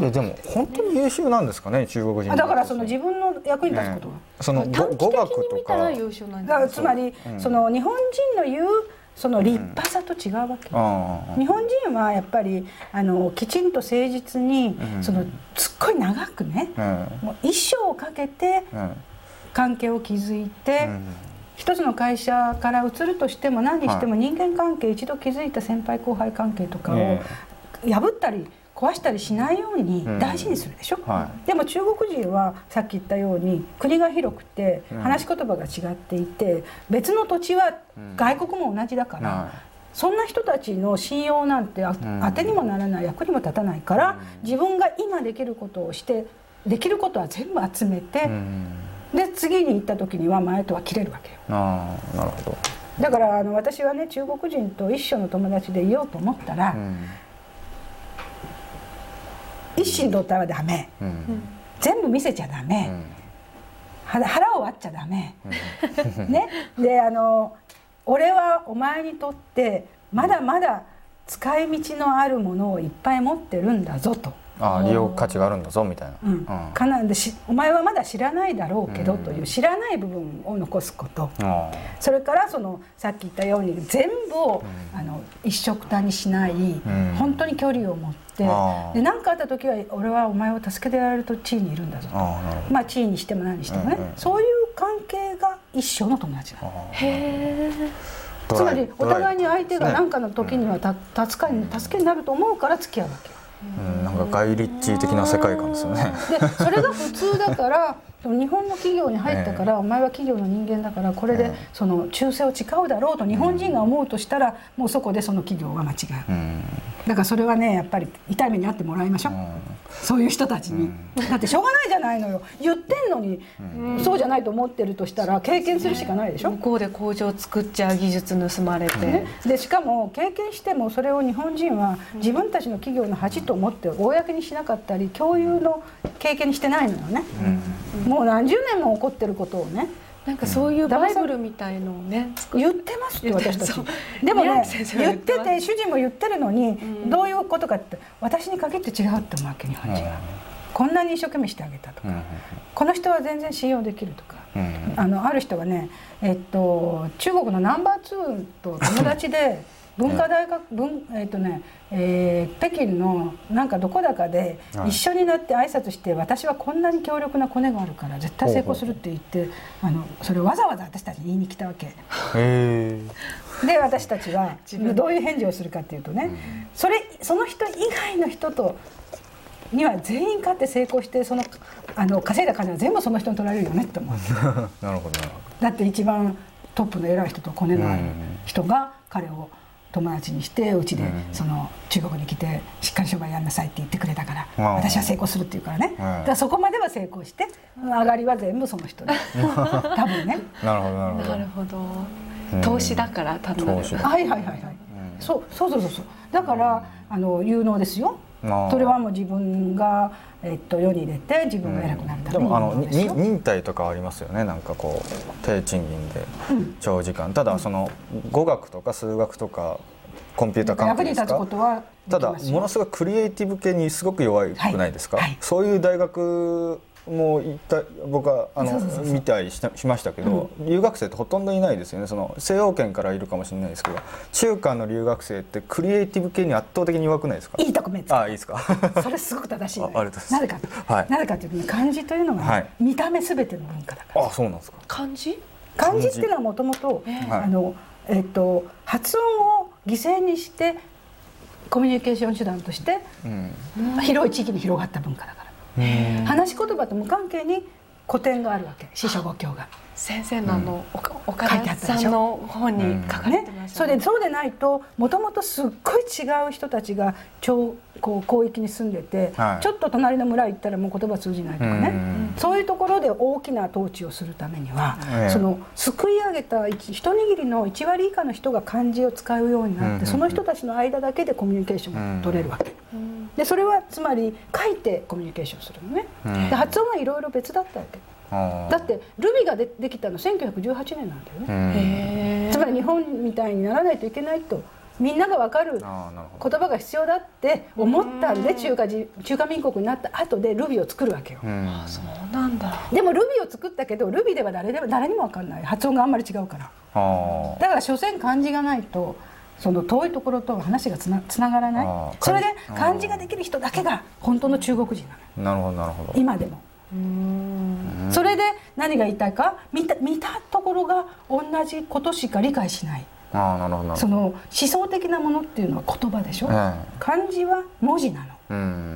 うん、でも本当に優秀なんですかね中国人、 だからその自分の役に立つことは、 その短期的に見たら優秀なんです、 つまりその日本人の言うその立派さと違うわけ、うん、日本人はやっぱりあのきちんと誠実に、うん、そのすっごい長くね、うん、もう一生をかけて関係を築いて、うん、一つの会社から移るとしても何にしても人間関係、一度築いた先輩後輩関係とかを破ったり壊したりしないように大事にするでしょ、うんはい、でも中国人はさっき言ったように国が広くて話し言葉が違っていて、別の土地は外国も同じだから、うん、そんな人たちの信用なんてあ、うん、当てにもならない、役にも立たないから、うん、自分が今できることをしてできることは全部集めて、うん、で次に行った時には前とは切れるわけよ。 あー、なるほど。 だからあの私はね中国人と一緒の友達でいようと思ったら、うん一心同体はダメ、うん、全部見せちゃダメ、うん、腹を割っちゃダメ、うん、ね、であの俺はお前にとってまだまだ使い道のあるものをいっぱい持ってるんだぞと、 あ利用価値があるんだぞみたいな、うんうん、かなんでしお前はまだ知らないだろうけどという知らない部分を残すこと、うん、それからそのさっき言ったように全部を、うん、あの一緒くたにしない、うん、本当に距離を持ってで何かあった時は俺はお前を助けてやられると地位にいるんだぞと、あまあ地位にしても何にしてもね、うんうん、そういう関係が一生の友達だ。 へつまりお互いに相手が何かの時にはた助かり助けになると思うから付き合うわけよ。 うん、なんかガイ・リッチー的な世界観ですよね。 でそれが普通だから日本の企業に入ったから、えー、お前は企業の人間だからこれでその忠誠を誓うだろうと日本人が思うとしたら、もうそこでその企業は間違う、うん、だからそれはねやっぱり痛い目に遭ってもらいましょう、うん、そういう人たちに、うん、だってしょうがないじゃないのよ。言ってんのに、うん、そうじゃないと思ってるとしたら経験するしかないでしょ、 ね、向こうで工場作っちゃう技術盗まれて、ね、 でしかも経験してもそれを日本人は自分たちの企業の恥と思って公にしなかったり共有の経験にしてないのよね、うん、もう何十年も起こってることをね、 なんかそういうバイブルみたいのをね言ってますって私たち。でもね言ってて主人も言ってるのに、うん、どういうことかって私に限って違うって思うわけ日本人は、うん、こんなに一生懸命してあげたとか、うん、この人は全然信用できるとか、うん、あのある人はね、えっと、中国のナンバーツーと友達で文化大学文、えっとねえー、北京のなんかどこだかで一緒になって挨拶して、私はこんなに強力なコネがあるから絶対成功するって言って、あのそれをわざわざ私たちに言いに来たわけ。へで私たちはどういう返事をするかっていうとね、うん、それその人以外の人とには全員勝って成功して、そのあの稼いだ金は全部その人に取られるよねって思うなるほど。 だって一番トップの偉い人とコネのある人が彼を友達にしてうちでその中国に来てしっかり商売やんなさいって言ってくれたから、うん、私は成功するって言うからね、うん、だからそこまでは成功して上がりは全部その人で多分ね。 なるほどなるほど。 なるほど。投資だから単なる。 はいはいはいはい。うん、そうそうそうそう。だからあの有能ですよ。それはもう自分が、えっと、世に出て自分が偉くなるために、うん、でもあの忍耐とかありますよね。なんかこう低賃金で長時間、うん、ただその語学とか数学とかコンピューター関係ですか、役に立つことはただものすごいクリエイティブ系にすごく弱くないですか、はいはい、そういう大学も行った僕はあの見たりしましたけど、うん、留学生ってほとんどいないですよね。その西洋圏からいるかもしれないですけど、中華の留学生ってクリエイティブ系に圧倒的に弱くないですか。 いいとこ目つけああいいですかそれすごく正しい、ね、 ああなぜかと、はい、なぜかというと、ね、漢字というのが、ね、はい、見た目すべての文化だから。 ああそうなんですか。 漢字漢字っていうのはもともと発音を犠牲にしてコミュニケーション手段として、うん、広い地域に広がった文化だから。話し言葉と無関係に古典があるわけ。四書五経が先生のあの、うん、岡田さんの本に書かれてましたね。 それでそうでないともともとすっごい違う人たちが超こう広域に住んでて、はい、ちょっと隣の村行ったらもう言葉通じないとかね、うん、そういうところで大きな統治をするためには、うん、そのすくい上げた一握りのいち割以下の人が漢字を使うようになって、うん、その人たちの間だけでコミュニケーションが取れるわけ、うん、でそれはつまり書いてコミュニケーションするのね、うん、で発音はいろいろ別だったわけ。だってルビが で, できたのせんきゅうひゃくじゅうはちねんなんだよね。つまり日本みたいにならないといけないとみんなが分かる言葉が必要だって思ったんで、中華中華民国になった後でルビを作るわけよ。 あ、そうなんだ。 でもルビを作ったけどルビでは誰でも誰にも分かんない。発音があんまり違うから。あ、だから所詮漢字がないとその遠いところと話がつ な, つながらない。それで漢字ができる人だけが本当の中国人なの。なるほどなるほど。今でも。うーん、それで何が言いたいか、見 た, 見たところが同じことしか理解しない。あ、なるほど。その思想的なものっていうのは言葉でしょ、うん、漢字は文字なの、うん、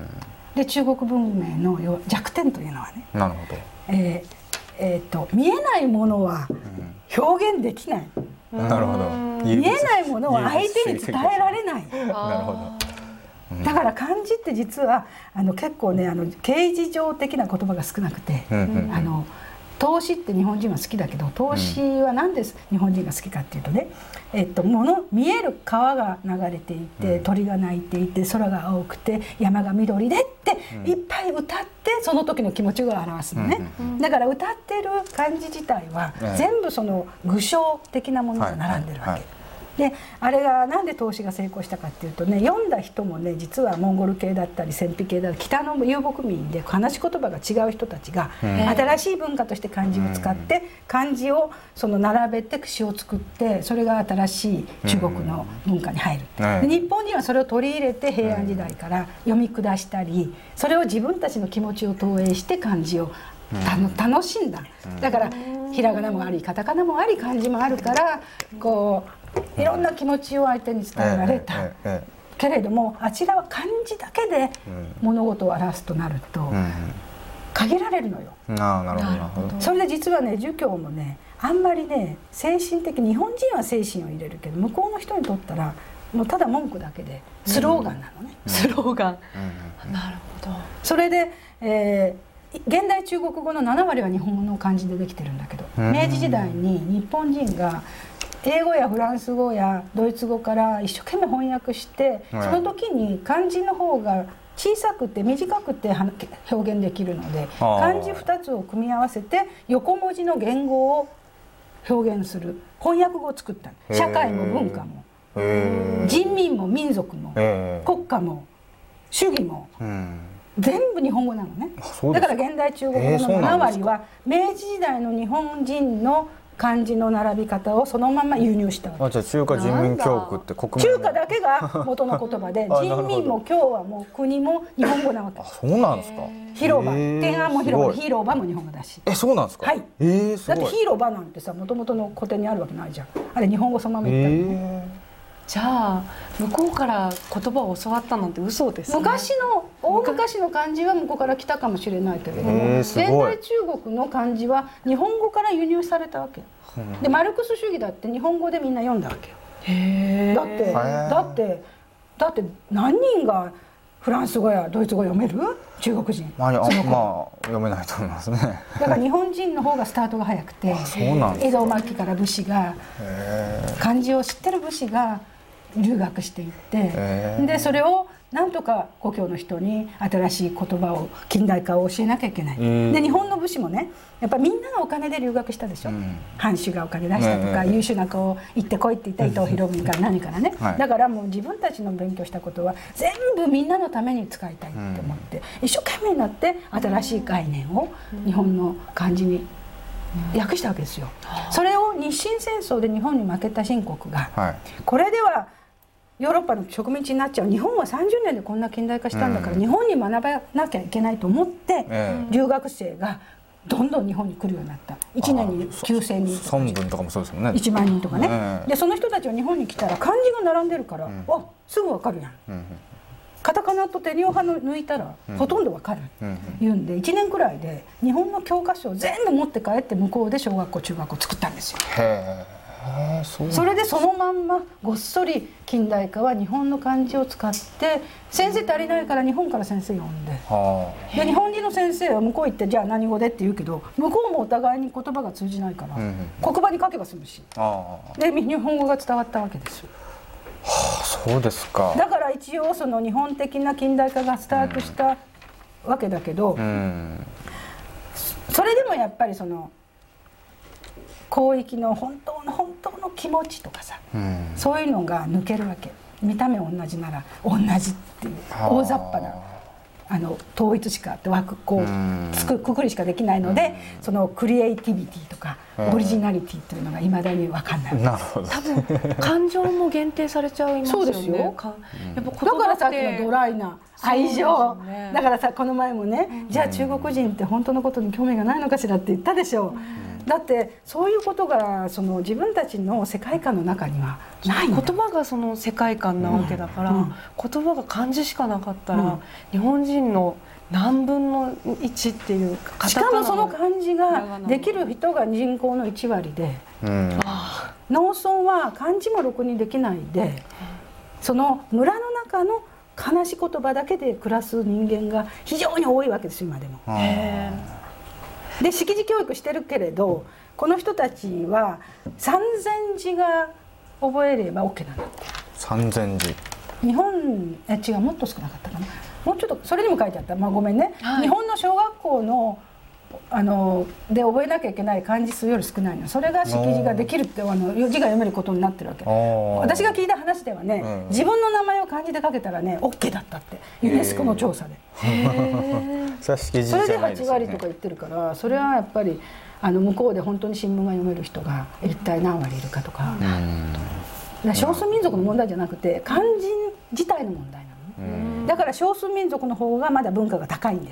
で中国文明の弱点というのはね、なるほど、えーえー、と見えないものは表現できない、うん、なるほど。見えないものは相手に伝えられない。なるほど。だから漢字って実はあの結構ね、あの形而上的な言葉が少なくて、うんうんうん、あの投資って日本人は好きだけど、投資は何で日本人が好きかっていうとね、えっと、もの見える川が流れていて、鳥が鳴いていて、空が青くて山が緑でっていっぱい歌ってその時の気持ちを表すのね、うんうん、だから歌ってる漢字自体は全部その具象的なものが並んでるわけ、はいはいはい。であれがなんで投資が成功したかっていうとね、読んだ人もね実はモンゴル系だったり戦費系だったり北の遊牧民で話し言葉が違う人たちが新しい文化として漢字を使って漢字をその並べて詩を作って、それが新しい中国の文化に入る。で日本人はそれを取り入れて平安時代から読み下したり、それを自分たちの気持ちを投影して漢字を楽しんだ。だからひらがなもありカタカナもあり漢字もあるから、こういろんな気持ちを相手に伝えられた、ええええ、けれどもあちらは漢字だけで物事を表すとなると、うん、限られるのよ。 ああ、なるほど、なるほど。 それで実はね儒教もねあんまりね精神的、日本人は精神を入れるけど向こうの人にとったらもうただ文句だけでスローガンなのね、 うん、スローガン、うん、なるほど。 それで、えー、現代中国語のなな割は日本語の漢字でできてるんだけど、うん、明治時代に日本人が英語やフランス語やドイツ語から一生懸命翻訳して、うん、その時に漢字の方が小さくて短くて表現できるので漢字ふたつを組み合わせて横文字の言語を表現する翻訳語を作ったの。社会も文化も人民も民族も国家も主義も全部日本語なのね。だから現代中国語のなな割は明治時代の日本人の漢字の並び方をそのまま輸入したわけ。 あ、じゃあ中華人民共和国って国民中華だけが元の言葉で人民も共和も国も日本語なわけ。 あ、そうなんですか。 広場、天安も広場、広場も日本語だし。 え、そうなんですか。 はい。 えー、すごい。 だって広場なんてさ元々の古典にあるわけないじゃん。あれ日本語そのまま言ったのね。 えーじゃあ向こうから言葉を教わったなんて嘘ですね。 昔の大昔の漢字は向こうから来たかもしれないけれども、現代中国の漢字は日本語から輸入されたわけ。でマルクス主義だって日本語でみんな読んだわけよ。へだってだってだって何人がフランス語やドイツ語読める？中国人。 まあ、まあ、読めないと思いますね。 だから日本人の方がスタートが早くて、江戸末期から武士が漢字を知ってる武士が留学していって、でそれをなんとか故郷の人に新しい言葉を近代化を教えなきゃいけない。で日本の武士もねやっぱりみんながお金で留学したでしょ、うん、藩主がお金出したとか、優秀な子を行ってこいって言った伊藤博文から何からね、はい、だからもう自分たちの勉強したことは全部みんなのために使いたいって思って、うん、一生懸命になって新しい概念を日本の漢字に訳したわけですよ。それを日清戦争で日本に負けた清国が、はい、これではヨーロッパの植民地になっちゃう、日本はさんじゅうねんでこんな近代化したんだから、うん、日本に学ばなきゃいけないと思って、えー、留学生がどんどん日本に来るようになった。いちねんにきゅうせんにんとか孫文とかもそうですもんね。 いちまんにんとかね、えー、でその人たちは日本に来たら漢字が並んでるから、うん、あすぐ分かるやん、うん、カタカナとテニオ派の抜いたら、うん、ほとんど分かる、うん、言うんでいちねんくらいで日本の教科書を全部持って帰って向こうで小学校中学校作ったんですよ。へー、そ, それでそのまんまごっそり近代化は日本の漢字を使って、先生足りないから日本から先生呼んで、で日本人の先生は向こう行ってじゃあ何語でって言うけど、向こうもお互いに言葉が通じないから、うん、黒板に書けば済むし、で日本語が伝わったわけです。 はあ、そうですか。 だから一応その日本的な近代化がスタートしたわけだけど、うん、それでもやっぱりその広域の本当の本当の気持ちとかさ、うん、そういうのが抜けるわけ。見た目同じなら同じっていう大雑把なあの統一しかって枠こうつくくくりしかできないので、うん、そのクリエイティビティとかオリジナリティというのがいまだに分かんない。 なるほど。 多分感情も限定されちゃいますよね。 そうですよ。 やっぱだからさっきのドライな愛情、ね、だからさこの前もね、うん、じゃあ中国人って本当のことに興味がないのかしらって言ったでしょう、うん、だってそういうことがその自分たちの世界観の中にはないんだ。 言葉がその世界観なわけだから、うんうん、言葉が漢字しかなかったら、うん、日本人の何分のいちっていうカタカナの、 しかもその漢字ができる人が人口のいち割で、うん、農村は漢字もろくにできないで、その村の中の悲しい言葉だけで暮らす人間が非常に多いわけですよ今でも。へー。で識字教育してるけれどこの人たちはさんぜんじが覚えれば OK なんだって。 さんぜんじ。 日本え違うもっと少なかったかな。もうちょっとそれにも書いてあった、まあ、ごめんね、はい、日本の小学校のあので覚えなきゃいけない漢字数より少ないの。それが識字ができるってあの字が読めることになってるわけ。私が聞いた話ではね、うん、自分の名前を漢字で書けたらね OK だったってユネスコの調査で。それではち割とか言ってるから、それはやっぱりあの向こうで本当に新聞が読める人が一体何割いるかとか、うん、少数民族の問題じゃなくて漢字自体の問題なの。だから少数民族の方がまだ文化が高いんです。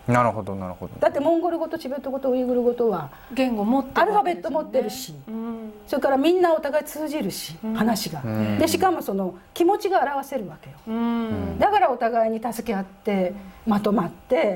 なるほどなるほど。 だってモンゴル語とチベット語とウイグル語とは言語持ってる、 アルファベット持ってるし、うん、それからみんなお互い通じるし、うん、話が、うん、でしかもその気持ちが表せるわけよ、うん、だからお互いに助け合ってまとまって、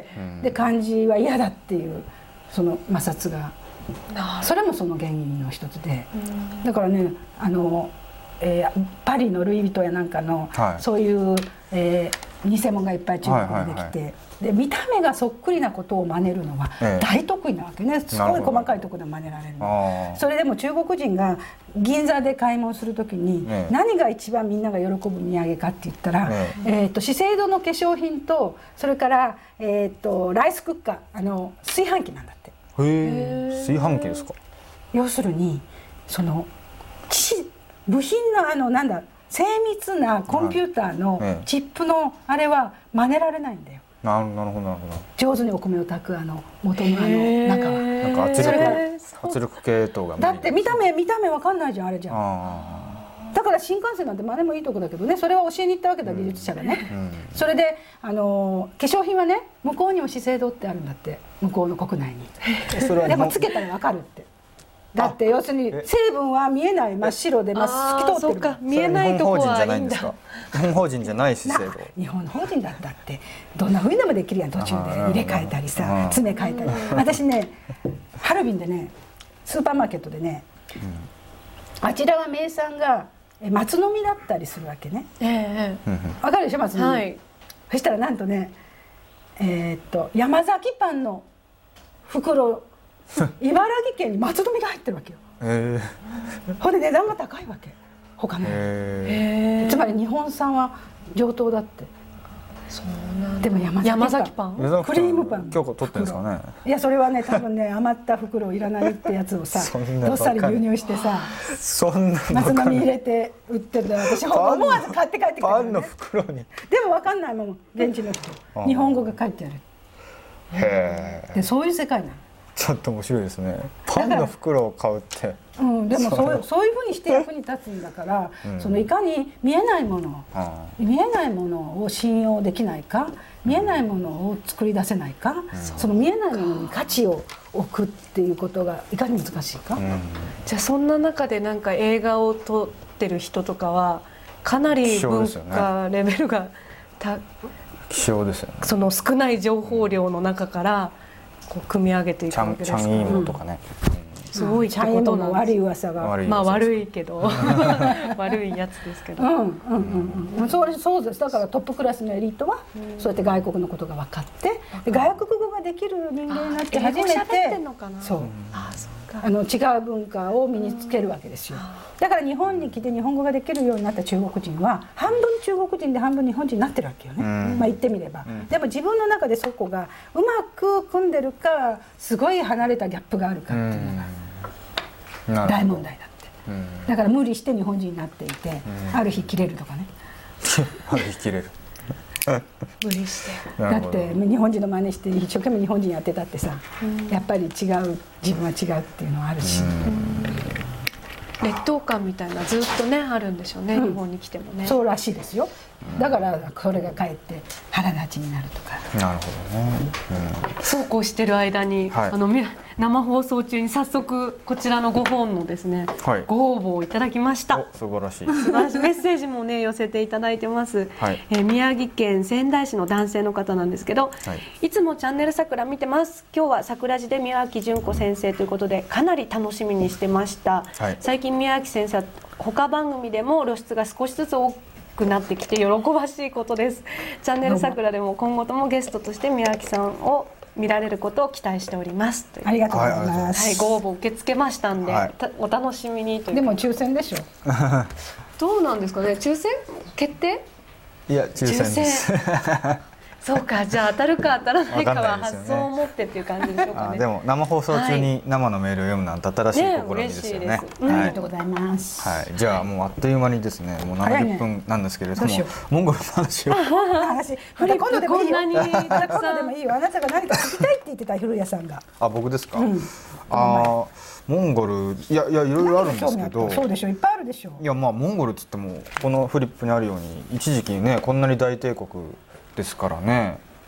うん、で漢字は嫌だっていうその摩擦が、それもその原因の一つで、うん、だからねあの、えー、パリのルイ・ヴィトンやなんかの、はい、そういう、えー、偽物がいっぱい中国にできて、はいはいはい、で見た目がそっくりなことを真似るのは大得意なわけね、すごい細かいところで真似られるの。それでも中国人が銀座で買い物するときに何が一番みんなが喜ぶ土産かって言ったら、えー、と資生堂の化粧品とそれから、えー、とライスクッカー、あの炊飯器なんだって。 へー、炊飯器ですか。 要するにその部品のあのなんだ精密なコンピューターのチップのあれは真似られないんだよ。 なるほどなるほど。 上手にお米を炊くあの元のあの中はなんか圧力圧力系統がだって見た目見た目わかんないじゃんあれじゃん。だから新幹線なんて真似もいいとこだけどね、それは教えに行ったわけだ、技術者がね、うんうん、それであの化粧品はね向こうにも資生堂ってあるんだって、向こうの国内にでもつけたらわかるって。だって要するに成分は見えない真っ白で透き通ってる。 か見えないとこはいいんだ。 日本法人じゃない資生堂。 日本法人だったってどんな風でもできるやん、途中で入れ替えたりさ詰め替えたり。私ねハルビンでねスーパーマーケットでね、うん、あちらは名産が松の実だったりするわけね。えー、わかるでしょ松の実、はい、そしたらなんとねえー、っと山崎パンの袋茨城県に松の実が入ってるわけよ。えー、ほんで値段が高いわけ他の、えー、つまり日本産は上等だって。そうなんでも山崎パン、山崎パンクリームパン今日取ってるんですかね。 いやそれはね多分ね余った袋いらないってやつをさどっさり輸入してさそんな松の実入れて売ってる。私思わず買って帰ってきたからね。 パンの袋にでも分かんないもん現地の人、日本語が書いてある。へえ。そういう世界なの。 ちょっと面白いですね。パンの袋を買うって、 うん、でもそうそういうふうにして役に立つんだから、うん、そのいかに見えないもの、うん、見えないものを信用できないか、見えないものを作り出せないか、うん、その見えないものに価値を置くっていうことがいかに難しいか、うん、 じゃあそんな中でなんか映画を撮ってる人とかはかなり文化レベルがた希少ですよね。 その少ない情報量の中からこう組み上げていくわけですか。 チャンイーモとかね、 うん、すごいってことなんです。 悪い噂がまあ悪いけど悪いやつですけど、うんうんうんうん、そうそうです。だからトップクラスのエリートはそうやって外国のことが分かって、で外国語ができる人間になって初めてそう、ああそうあの違う文化を身につけるわけですよ。だから日本に来て日本語ができるようになった中国人は半分中国人で半分日本人になってるわけよね、うん、まあ言ってみれば、うん、でも自分の中でそこがうまく組んでるかすごい離れたギャップがあるかっていうのが大問題だって、うん、だから無理して日本人になっていて、うん、ある日切れるとかねある日切れる無理してだって日本人の真似して一生懸命日本人やってたってさ、うん、やっぱり違う自分は違うっていうのはあるし、 劣等感みたいなずっとねあるんでしょうね、うん、日本に来てもね。 そうらしいですよ。だからこれがかえって腹立ちになるとか。 なるほどね、 うん、そうこうしてる間に、はい、あの生放送中に早速こちらのご本のですね、はい、ご応募をいただきました。 素晴らしい素晴らしいメッセージもね寄せていただいてます、はい、えー、宮城県仙台市の男性の方なんですけど、はい、いつもチャンネル桜見てます。今日は桜地で宮脇純子先生ということでかなり楽しみにしてました、はい、最近宮脇先生は他番組でも露出が少しずつ多くなってきて喜ばしいことです。チャンネル桜でも今後ともゲストとして宮脇さんを見られることを期待しておりますという。 ありがとうございます、 はい、ご応募受け付けましたんで、はい、お楽しみにという。 でも抽選でしょどうなんですかね。抽選決定。 いや抽選ですそうか、じゃあ当たるか当たらないかは発想を持ってっていう感じでしょうかね。 あでも生放送中に生のメールを読むなんて新しい試みですよね。ね、 うん、ありがとうございます、 はい、じゃあもうあっという間にですね、もうななじゅっぷんなんですけれども、ね、モンゴルの話を話また今度でもいいよ。今度でもいいよ。あなたが何か聞きたいって言ってた古谷さんが。 あ、僕ですか、うん、あモンゴルいやいやいろいろあるんですけど。 そうでしょ、いっぱいあるでしょ。 いやまあモンゴルっつってもこのフリップにあるように一時期ねこんなに大帝国ですからね。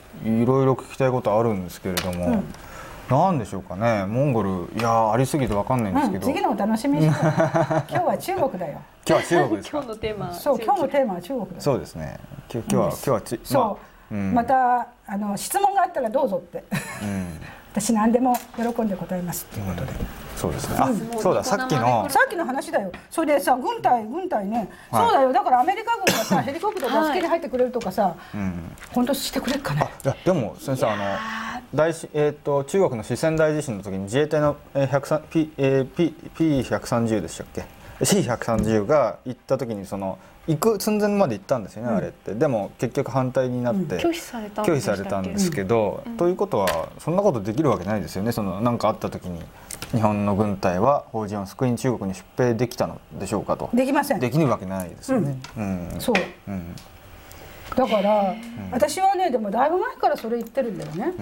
いろいろ聞きたいことあるんですけれども、うん、なんでしょうかね。モンゴル、いやありすぎてわかんないんですけど、 うん、次のお楽しみにして今日は中国だよ。 今日は中国ですか。 今日のテーマ、 そう今日のテーマは中国だよ。 そうですね。今日は今日はち、 そう、まあうん、またあの質問があったらどうぞって、うん、私何でも喜んで答えますっていうことで、うん、 そうですね。あ、うん、そうだ、さっきのさっきの話だよ。それでさ、軍隊軍隊ね、はい、そうだよ。だからアメリカ軍がさヘリコプター助けに入ってくれるとかさ、はい、うん、本当してくれるかね。 あ、いやでも先生、あの大えー、と中国の四川大地震の時に自衛隊の Pひゃくさんじゅう でしたっけ、 シーひゃくさんじゅう が行った時にその行く寸前まで行ったんですよね、うん、あれって。でも結局反対になって、うん、 拒否された拒否されたんですけど、うん、ということはそんなことできるわけないですよね。その何かあった時に日本の軍隊は邦人を救いに中国に出兵できたのでしょうかと。 できません。 できるわけないですよね、 うんうん、そう、うん、だから、うん、私はねでもだいぶ前からそれ言ってるんだよね、うん、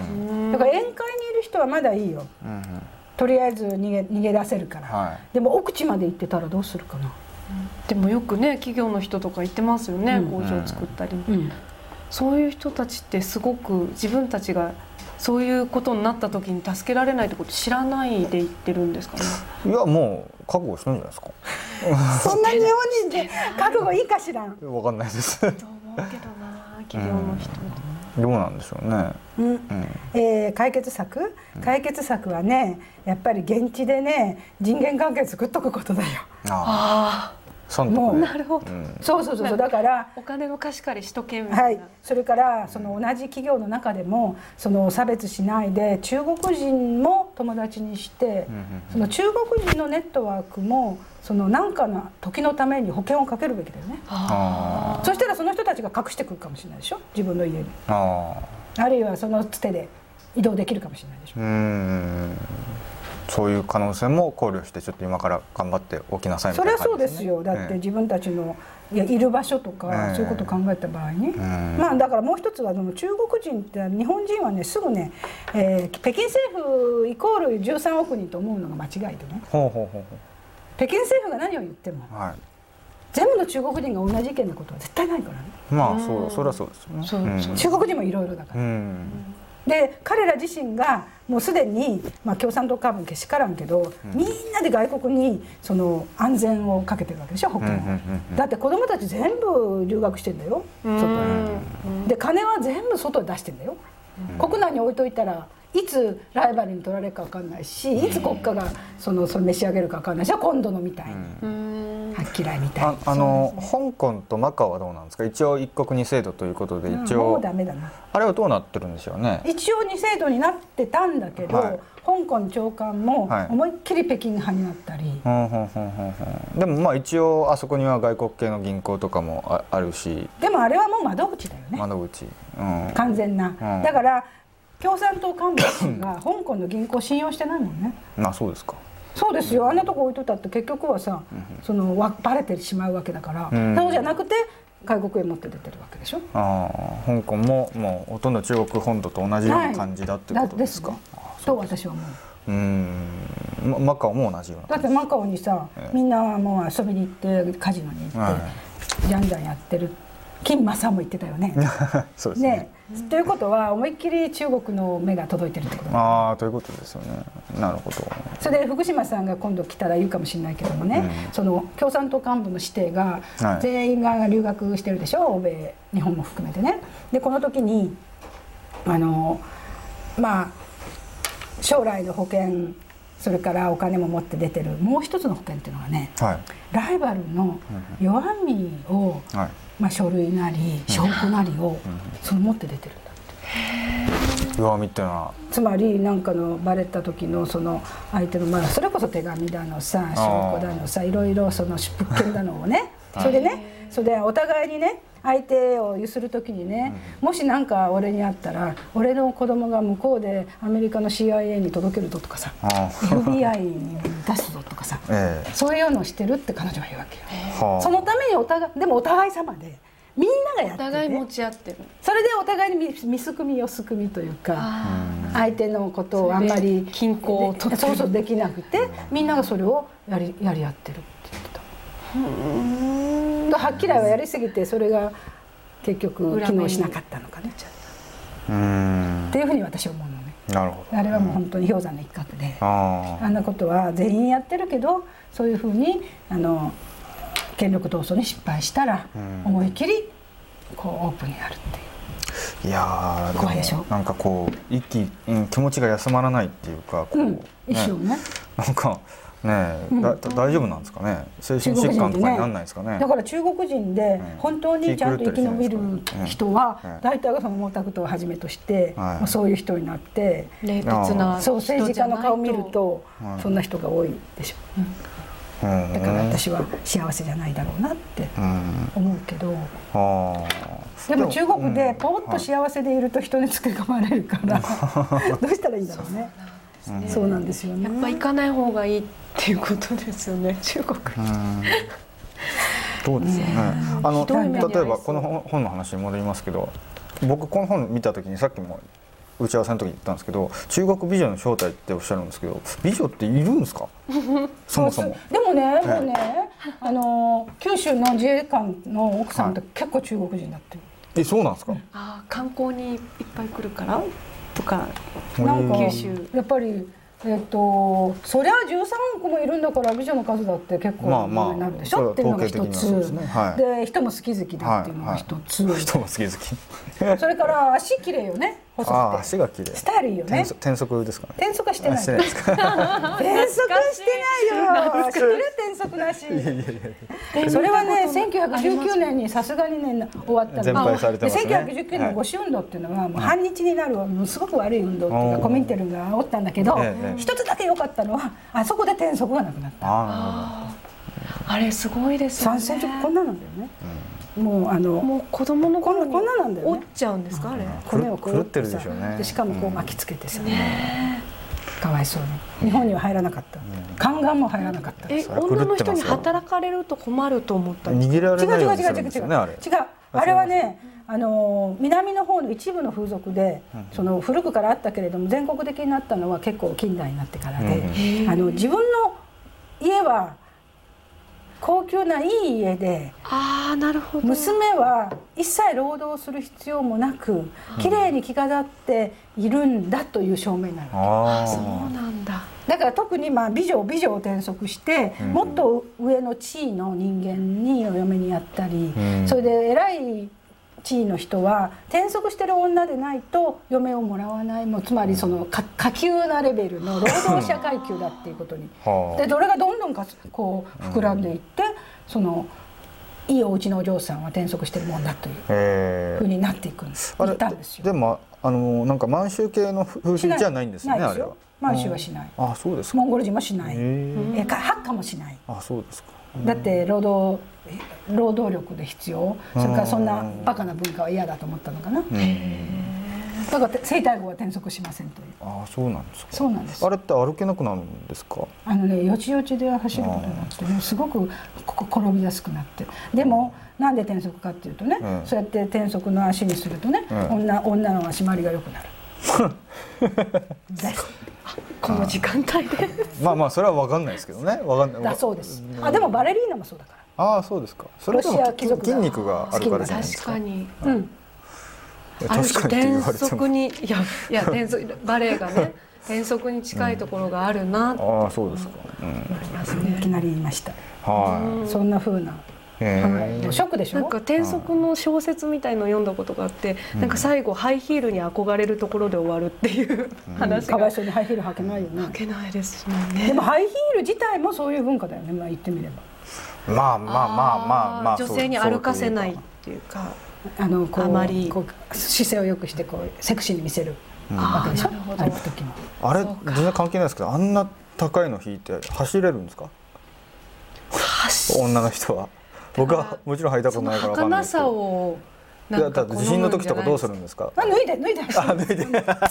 だから宴会にいる人はまだいいよ、うんうん、とりあえず逃げ、逃げ出せるから、はい、でも奥地まで行ってたらどうするかな。 でもよくね企業の人とか言ってますよね、うん、工場を作ったり、うん、そういう人たちってすごく自分たちがそういうことになった時に助けられないってこと知らないで言ってるんですかね。 いやもう覚悟してるんじゃないですか。 そんな日本人で覚悟いいかしら。わかんないです。 と思うけどな、企業の人、 うん、どうなんでしょうね、 うんうん、えー、解決策解決策はねやっぱり現地でね人間関係作っとくことだよ。ああ、 もうなるほど、うん、 そうそうそうそう、だからお金の貸し借りしとけみたいな、 はい、それからその同じ企業の中でもその差別しないで中国人も友達にして、その中国人のネットワークもその何かの時のために保険をかけるべきだよね。あ、そしたらその人たちが隠してくるかもしれないでしょ、自分の家に。 あ, あるいはそのつてで移動できるかもしれないでしょ。うーん、 そういう可能性も考慮してちょっと今から頑張っておきなさいみたいな感じですね。 それはそうですよ。だって自分たちのいやいる場所とか、えー、そういうことを考えた場合に、えー、まあだからもう一つはその中国人って日本人はねすぐね、えー、北京政府イコールじゅうさんおくにんと思うのが間違いでね。ほうほうほうほう。北京政府が何を言っても、はい、全部の中国人が同じ意見のことは絶対ないからね。 まあそう、それはそうですよね。そう、 うん、中国人もいろいろだから。うん、で彼ら自身がもうすでに、まあ、共産党幹部けしからんけど、うん、みんなで外国にその安全をかけてるわけでしょ、保険を。だって子どもたち全部留学してんだよ、外に。で金は全部外に出してんだよ。国内に置いといたらいつライバルに取られるか分かんないし、いつ国家がそのそれ召し上げるか分かんないし、今度のみたいに、はっきらいみたいに。 ああの、ね、香港とマカオはどうなんですか。一応一国二制度ということで、一応、 うん、もうダメだな。 あれはどうなってるんでしょうね。 一応二制度になってたんだけど、はい、香港長官も思いっきり北京派になったり、 はい、でもまあ一応あそこには外国系の銀行とかも あ, あるし。 でもあれはもう窓口だよね。 窓口、うん、 完全な、うん、だから共産党幹部が香港の銀行を信用してないもんね。 まあそうですか。 そうですよ。あんなとこ置いとったって結局はさ、うん、そのバレてしまうわけだから、うん、そうじゃなくて外国へ持って出てるわけでしょ。ああ、香港ももうほとんど中国本土と同じような感じだってことですか。はい、 ですね、と私は思う。 うーん、マカオも同じような。 だってマカオにさ、えー、みんなもう遊びに行ってカジノに行って、はい、じゃんじゃんやってる。金正も言ってたよね。 そうですね。ね、 ということは思いっきり中国の目が届いてるってことだ、ね。 ああ、ということですよね。なるほど。 それで福島さんが今度来たら言うかもしれないけどもね、うん、その共産党幹部の指定が全員が留学してるでしょ、はい、欧米、日本も含めてね。でこの時にあのまあ将来の保険、それからお金も持って出てるもう一つの保険っていうのがね、はい、ライバルの弱みを、はい、まあ、書類なり証拠なりをその持って出てるんだって。 弱みっていうのはつまり何かのバレた時のその相手の、まあそれこそ手紙だのさ、証拠だのさ、いろいろその物件だのをね、それでね、それでお互いにね相手をゆする時にね、もし何か俺にあったら俺の子供が向こうでアメリカの シーアイエー に届けるぞとかさ、 ユービーアイ に出すぞとかさ、えー、そういうのをしてるって彼女は言うわけよ。そのためにお互いでもお互い様でみんながやってて、お互い持ち合ってる。 それでお互いに見すくみよすくみというか、相手のことをあんまり均衡を取ってそうそうできなくて、みんながそれをやりやり合ってるって言ってた。はっきりはやりすぎてそれが結局機能しなかったのかね。 っていうふうに私は思うのね。 なるほど。 あれはもう本当に氷山の一角で、あんなことは全員やってるけど、そういうふうにあの権力闘争に失敗したら思い切りこうオープンになるっていう。 いやー、怖いでしょ。なんかこう一気、うん、気持ちが休まらないっていうか、こう、うん、 一生ね。 なんかね、うん、だ大丈夫なんですかね。精神疾患とかにならないですかね。 だから中国人で本当にちゃんと生き延びる人は大体がその毛沢東をはじめとして、はい、そういう人になって、 冷徹なそう政治家の顔を見るとそんな人が多いでしょ。うん、だから私は幸せじゃないだろうなって思うけど、うん、でも中国でポーッと幸せでいると人につけ込まれるからどうしたらいいんだろうね。そうなんですよね。 やっぱ行かない方がいいっていうことですよね、中国。 そうですよね。あの例えばこの本の話に戻りますけど、僕この本見た時にさっきも打ち合わせの時に言ったんですけど、中国美女の正体っておっしゃるんですけど、美女っているんですか？そもそも。 でもね、もうね、あの九州の自衛官の奥さんって結構中国人だって。 え、そうなんですか？ あ、観光にいっぱい来るからとか、 なんか九州やっぱり。えっと、そりゃじゅうさんおくもいるんだから美女の数だって結構になるでしょっていうのが一つで、人も好き好きだっていうのが一つ、 人も好き好きそれから足綺麗よね、細くて。 あ、足が綺麗、 スタイルいいよね。 転足ですかね。 転足はしてない。転足してないよ。知ってる？転足なし。それはね、せんきゅうひゃくじゅうきゅうねんにさすがにね終わったの。 全廃されてますね。 せんきゅうひゃくじゅうきゅうねんの五四運動っていうのはもう反日になるすごく悪い運動っていうかコミンテルがおったんだけど、一つだけ良かったのはあそこで転足がなくなった。 ああれすごいですよね。 さんセンチこんななんだよね。もうあのもう子供の頃にこんななんだよね。 折っちゃうんですかあれ。 骨を狂ってるでしょうね。 でしかもこう巻きつけてさ、かわいそうに日本には入らなかった。宦官も入らなかった。 え、女の人に働かれると困ると思った。 逃げられないようにするん違う違う違う違うですよねあれ。 違う。あれはね、あの南の方の一部の風俗で、その古くからあったけれども全国的になったのは結構近代になってからで、あの自分の家は高級ないい家で、 あー、なるほど。 娘は一切労働する必要もなく綺麗に着飾っているんだという証明になるわけ。 あ、そうなんだ。 だから特にまあ美女美女を転職して、うん、もっと上の地位の人間にお嫁にやったり、うん、それで偉い地位の人は転職してる女でないと嫁をもらわない、もうつまりその下級なレベルの労働者階級だっていうことにで、それがどんどんかこう膨らんでいって、そのいいお家のお嬢さんは転職してるもんだというふうになっていくんです。いたんですよ。 でもあのなんか満州系の風習じゃないんですね。あれは満州はしない。 あ、そうですか。 モンゴル人もしない。え、ハッカもしない。 あ、そうですか。 だって労働労働力で必要、それからそんなバカな文化は嫌だと思ったのかな。だから生体後は転足しませんという。 ああ、そうなんですか。 そうなんです。 あれって歩けなくなるんですか。 あのね、よちよちで走ることになって、ね、すごく転びやすくなって、でもなんで転足かっていうとね、うん、そうやって転足の足にするとね、うん、女女の足回りが良くなる。 この時間帯でまあまあそれは分かんないですけどね。分かんない。 だそうです。あ、でもバレリーナもそうだから。 ああ、そうですか。それでも筋肉があるからじゃないですか。 確かに。 うん。 ある種転足に、いやいや転足バレエがね転足に近いところがあるな。 ああ、そうですか。 いきなり言いました。 はい。 そんな風な。はい、ショックでしょ。 なんか転足の小説みたいのを読んだことがあって、うん、なんか最後ハイヒールに憧れるところで終わるっていう話が、 かわいそうにハイヒール履けないよね。 履けないですもんね。 でもハイヒール自体もそういう文化だよね、まあ言ってみれば。 まあまあまあまあまあ、 女性に歩かせないっていうか、 あのこうあまりこう姿勢を良くしてこうセクシーに見せるわけでしょ。歩く時も。 あれ全然関係ないですけど、あんな高いの引いて走れるんですか。女の人は。僕はもちろん履いたことないから分かんないですけど。 をなんか地震の時とかどうするんですか。 あ、脱いで脱いで。 あ、脱いで。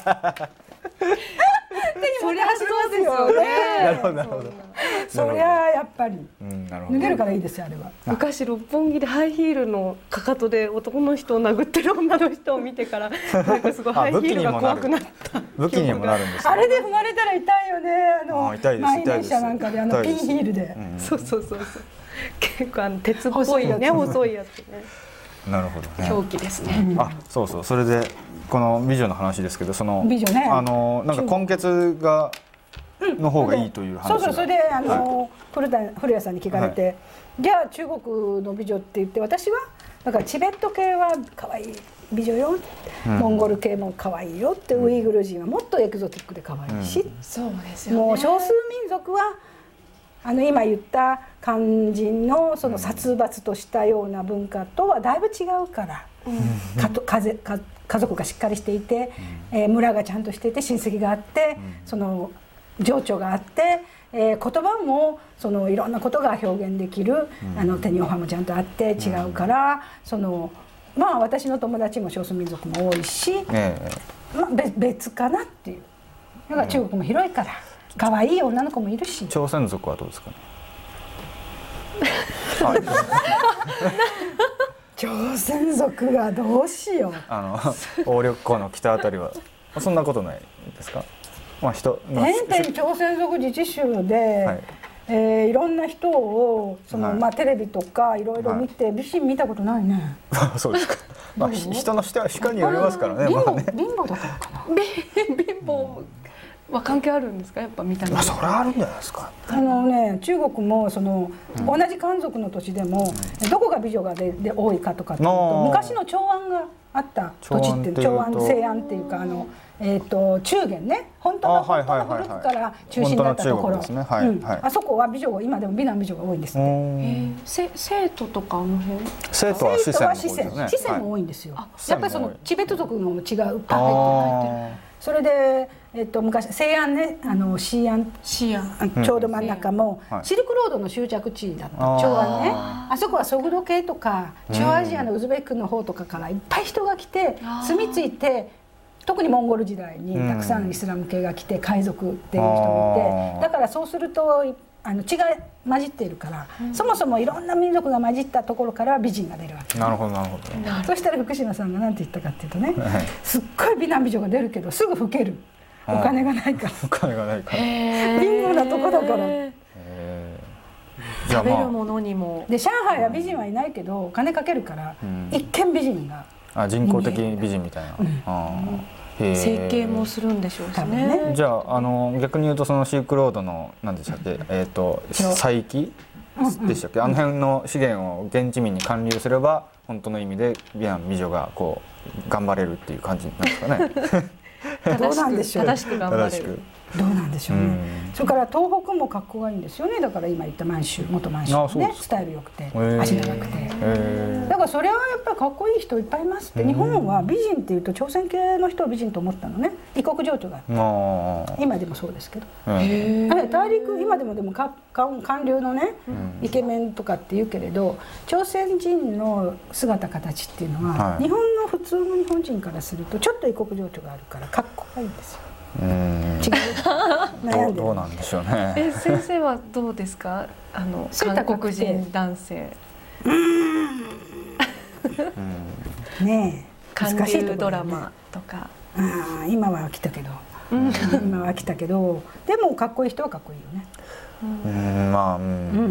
そりゃそうですよね。 なるほどなるほど。 そりゃやっぱり脱げるからいいですよあれは。 昔六本木でハイヒールのかかとで男の人を殴ってる女の人を見てからなんかすごいハイヒールが怖くなった。 武器にもなるんです。 あれで踏まれたら痛いよね。あのあ、痛いです満員電車なんかであのピンヒールで。 そうそうそうそう。結構あの鉄っぽいよね、細いやつね。 なるほどね。 表記ですね。 あ、そうそう、それでこの美女の話ですけど、その美女ね、 あのなんか根血がの方がいいという話が、 そうそう、それであの、古田古谷さんに聞かれて、はい、じゃあ中国の美女って言って、私はだからチベット系は可愛い美女よ、うん、モンゴル系も可愛いよって、ウイグル人はもっとエキゾティックで可愛いし、うん、 そうですよね。 もう少数民族はあの今言った肝心のその殺伐としたような文化とはだいぶ違うから、うん、かとかぜか家族がしっかりしていて、うん、えー、村がちゃんとしていて、親戚があって、うん、その情緒があって、えー、言葉もそのいろんなことが表現できる、うん、あのテニオハもちゃんとあって違うから、うん、そのまあ私の友達も少数民族も多いし、えーまあ、別, 別かなっていう。だから中国も広いから可愛い女の子もいるし。 朝鮮族はどうですかね。 朝鮮族がどうしよう。 あの鴨緑江の北あたりはそんなことないですか。まあ人、まあ、 天々朝鮮族自治州で、はい、えー、いろんな人をその、はい、まあテレビとかいろいろ見て、はい、美人見たことないね。 そうですか。まあ人の舌によりますからね。 貧乏、 まあね、 貧乏だからかな。 貧乏は関係あるんですか、やっぱ見た目。 まあそれはあるんじゃないですか。 あのね、中国もその、うん、同じ漢族の土地でも、うん、どこが美女がでで多いかとかっていうと、昔の長安があった土地って長安西安っていうか、あのえー、と中原ね、本当の本当の古くから中心だったところ、あそこは美女が今でも美男美女が多いんですって。えー、生徒とかあの辺、 生徒は四川の方ですね。四川も多いんですよ。 はい、 やっぱりそのチベット族の違うパーフェクトが入ってる。それで、えっと、昔西安ね、あの西安、西安ちょうど真ん中も、うん、シルクロードの終着地だった長安ね。あそこはソグド系とか中央アジアのウズベクの方とかからいっぱい人が来て住み着いて、特にモンゴル時代にたくさんイスラム系が来て海賊っていう人もいて、だからそうするとあの血が混じっているから、うん、そもそもいろんな民族が混じったところから美人が出るわけ。 なるほどなるほど。 そしたら福島さんが何て言ったかっていうとね、すっごい美男美女が出るけどすぐ老ける。お金がないから。 お金がないから。 貧乏なとこだから。 食べるものにも。 で上海は美人はいないけどお金かけるから、うん、一見美人が。 あ、人工的美人みたいな。うん、あ整形もするんでしょうしね。 ね、 じゃあ、あの逆に言うとそのシルクロードの何でしたっけ、えっ、ー、と佐伯でしたっけ、あの辺の資源を現地民に還流すれば本当の意味で美男美女がこう頑張れるっていう感じなんですかね。 どうなんでしょう。 正しく頑張れる。 どうなんでしょうね。それから東北も格好がいいんですよね。だから今言った満州、元満州ね、スタイル良くて足長くて。だからそれはやっぱりかっこいい人いっぱいいますって。日本は美人っていうと朝鮮系の人を美人と思ったのね。異国情緒があって。今でもそうですけど。あれ大陸今でもでもか韓流のねイケメンとかって言うけれど、朝鮮人の姿形っていうのは日本の普通の日本人からするとちょっと異国情緒があるからかっこいいんですよ。うん、違う悩んでる。どうなんでしょうね。 え、先生はどうですか、あの韓国人男性。 ねえ、 韓流ドラマとか。 ああ、今は飽きたけど、今は飽きたけど、でもかっこいい人はかっこいいよね。 うん、まあ、うん、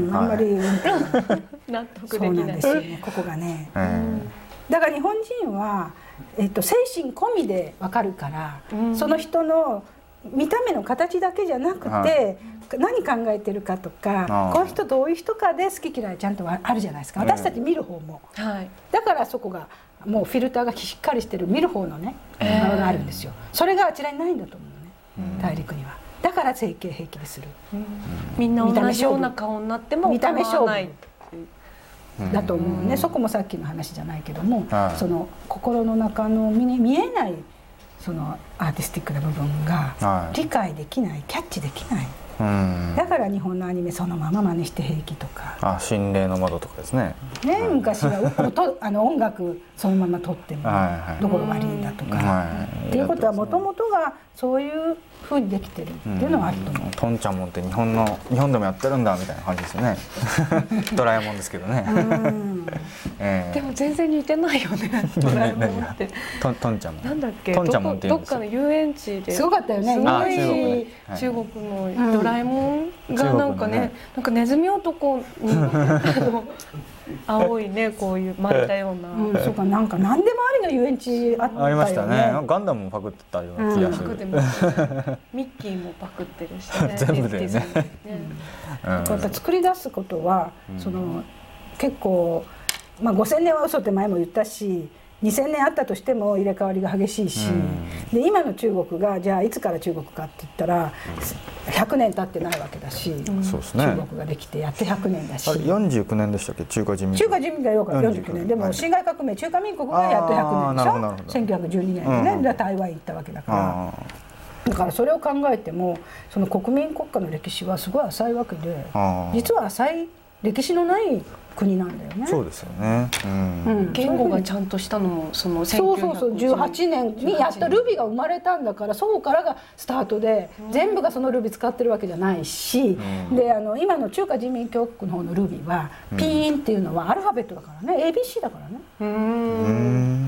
あんまり納得できない。 そうなんですよね、ここがね。だから日本人はえっと、精神込みで分かるから、うん、その人の見た目の形だけじゃなくて、はい、何考えてるかとか、この人どういう人かで好き嫌いちゃんとあるじゃないですか、私たち見る方も、はい、だからそこがもうフィルターがしっかりしてる見る方のねものがあるんですよ。それがあちらにないんだと思うね、うん、大陸には。だから整形平気でする、 うん、みんな同じような顔になっても構わないだと思うね。そこもさっきの話じゃないけども、はい、その心の中の見見えないそのアーティスティックな部分が理解できない、はい、キャッチできない。うん、だから日本のアニメそのまま真似して平気とか。 あ、心霊の窓とかですね。 ね、はい、昔は音あの音楽そのまま撮ってもどころ悪いんだとか、はい、っていうことはもともとがそういうふうにできてるっていうのはあると思う。 トンちゃんもんって日本の日本でもやってるんだみたいな感じですよね。ドラえもんですけどね。うんでも全然似てないよね。ドラえもんって。 トントンちゃんも。 なんだっけ。 トンちゃんもってどっかの遊園地で。 すごかったよね。 中国のドラえもんがなんかね、なんかネズミ男に青いねこういう巻いたような。 うん、そうかなんか何でもありの遊園地あったよね。 ありましたね。ガンダムもパクってたような気がする。 ミッキーもパクってるしね。 全部でね。 やっぱ作り出すことはその結構まあごせんねんは嘘って前も言ったし。にせんねんあったとしても入れ替わりが激しいし、で今の中国がじゃあいつから中国かって言ったらひゃくねん経ってないわけだし、中国ができてやってひゃくねんだし、 よんじゅうきゅうねんでしたっけ中華人民中華人民がよんじゅうきゅうねんでも辛亥革命中華民国がやっとひゃくねんでしょ。せんきゅうひゃくじゅうにねんでね台湾行ったわけだから。だからそれを考えてもその国民国家の歴史はすごい浅いわけで、実は浅い歴史のない国なんだよね。 そうですよね。うん、 言語がちゃんとしたのもそのそうそうそうじゅうはちねんにやっとルビが生まれたんだから、そこからがスタートで、全部がそのルビ使ってるわけじゃないし、うん、であの今の中華人民共和国の方のルビは、うん、ピーンっていうのはアルファベットだからね、エービーシー だからね。うん。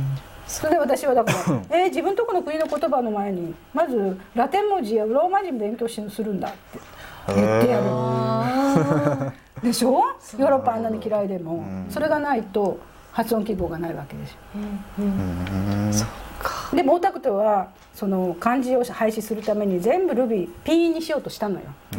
それで私はだからえー、自分とこの国の言葉の前にまずラテン文字やローマ字勉強するんだって言ってやる。でしょ。ヨーロッパあんなに嫌いでも、うん、それがないと発音記号がないわけでしょ。うんうん、そうか。で毛沢東はその漢字を廃止するために全部ルビーピーンにしようとしたのよ。うん、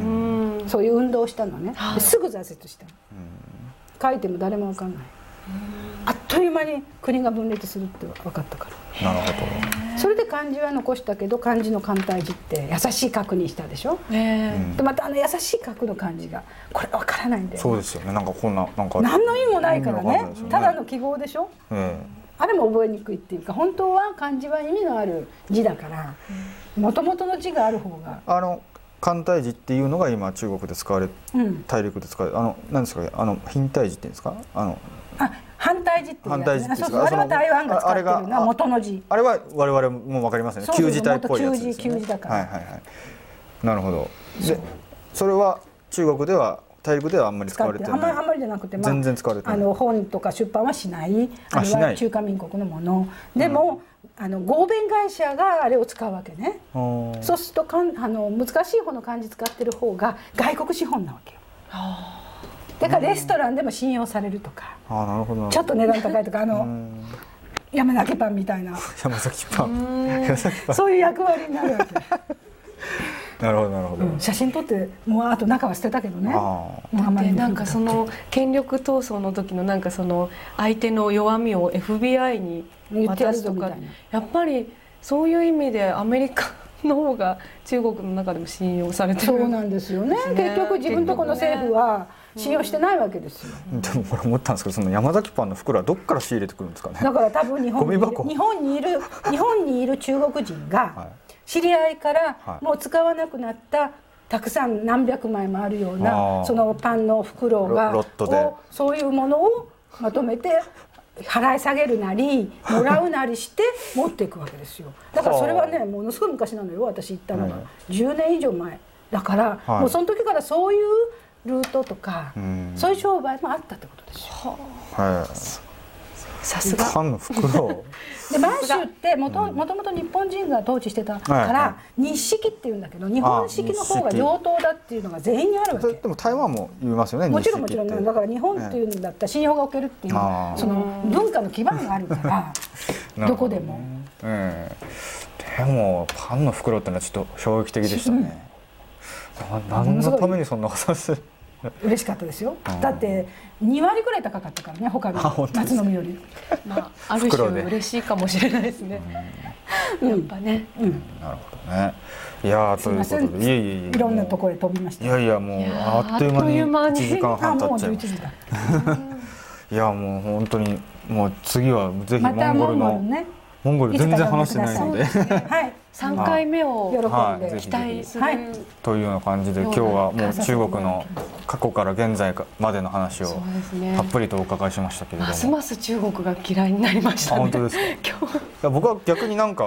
そういう運動をしたのね。ですぐ挫折したの。書いても誰も分かんない。あっという間に国が分裂するって分かったから。 なるほど。 それで漢字は残したけど漢字の簡体字って優しい書くにしたでしょ。でまたあの優しい書くの漢字がこれ分からないんだよ。 そうですよね。なんかこんななんか何の意味もないからね。ただの記号でしょ。あれも覚えにくいっていうか、本当は漢字は意味のある字だからもともとの字がある方が。 あの簡体字っていうのが今中国で使われ、うん、大陸で使われあの何ですかあの品体字っていうんですかあの。 あ反対字っていうやつね。そうそう、あれは台湾が使ってるな元の字。 あれは我々も分かりますね。旧字体っぽいやつですね。 旧字だから。 はいはいはい。なるほど。で、それは中国では大陸ではあんまり使われてない。 あんまりあんまりじゃなくて、 全然使われてない。 あの本とか出版はしない。あれは中華民国のもの。でもあの合弁会社があれを使うわけね。そうするとかんあの難しい方の漢字使ってる方が外国資本なわけよ。だからレストランでも信用されるとか、あ、なるほど、ちょっと値段高いとか、あの山崎パンみたいな山崎パンそういう役割になるわけ。 なるほどなるほど、 うん、写真撮ってもうあと中は捨てたけどね。 だってなんかその権力闘争の時のなんかその相手の弱みを エフビーアイ に渡すとか、やっぱりそういう意味でアメリカの方が中国の中でも信用されてる。 そうなんですよね。結局自分とこの政府は信用してないわけですよ。 でもこれ思ったんですけど、その山崎パンの袋はどっから仕入れてくるんですかね。 だから多分日本にいる日本にいる日本にいる中国人が知り合いからもう使わなくなったたくさん何百枚もあるようなそのパンの袋がロットでそういうものをまとめて払い下げるなりもらうなりして持っていくわけですよ。だからそれはねものすごい昔なのよ。私行ったのがじゅうねん以上前だから、はい、もうその時からそういうルートとか、うん、そういう商売もあったってことですよ。はい、さすが。 パンの袋で満州ってもともともと日本人が統治してたから、はいはい、日式っていうんだけど日本式の方が上等だっていうのが全員にあるわけ。 でも台湾も言いますよね。 もちろんもちろん。だから日本っていうんだったら信用がおけるっていう、その文化の基盤があるからどこでも、うん、 でもパンの袋ってのはちょっと衝撃的でしたね。何のためにそんなことする。 嬉しかったですよ。だってにわりぐらい高かったからね、他の夏飲みより。 まあある種嬉しいかもしれないですね。やっぱね。 なるほどね。いやということで、いえいえいえ、 いろんなところへ飛びました。 いやいやもうあっという間にいちじかんはん経っちゃいました。いやもう本当にもう次はぜひモンゴルのモンゴル全然話してないので、 はい。 さんかいめを期待するというような感じで、今日はもう中国の過去から現在までの話をたっぷりとお伺いしましたけれども、 ますます中国が嫌いになりましたね。 本当ですか。僕は逆になんか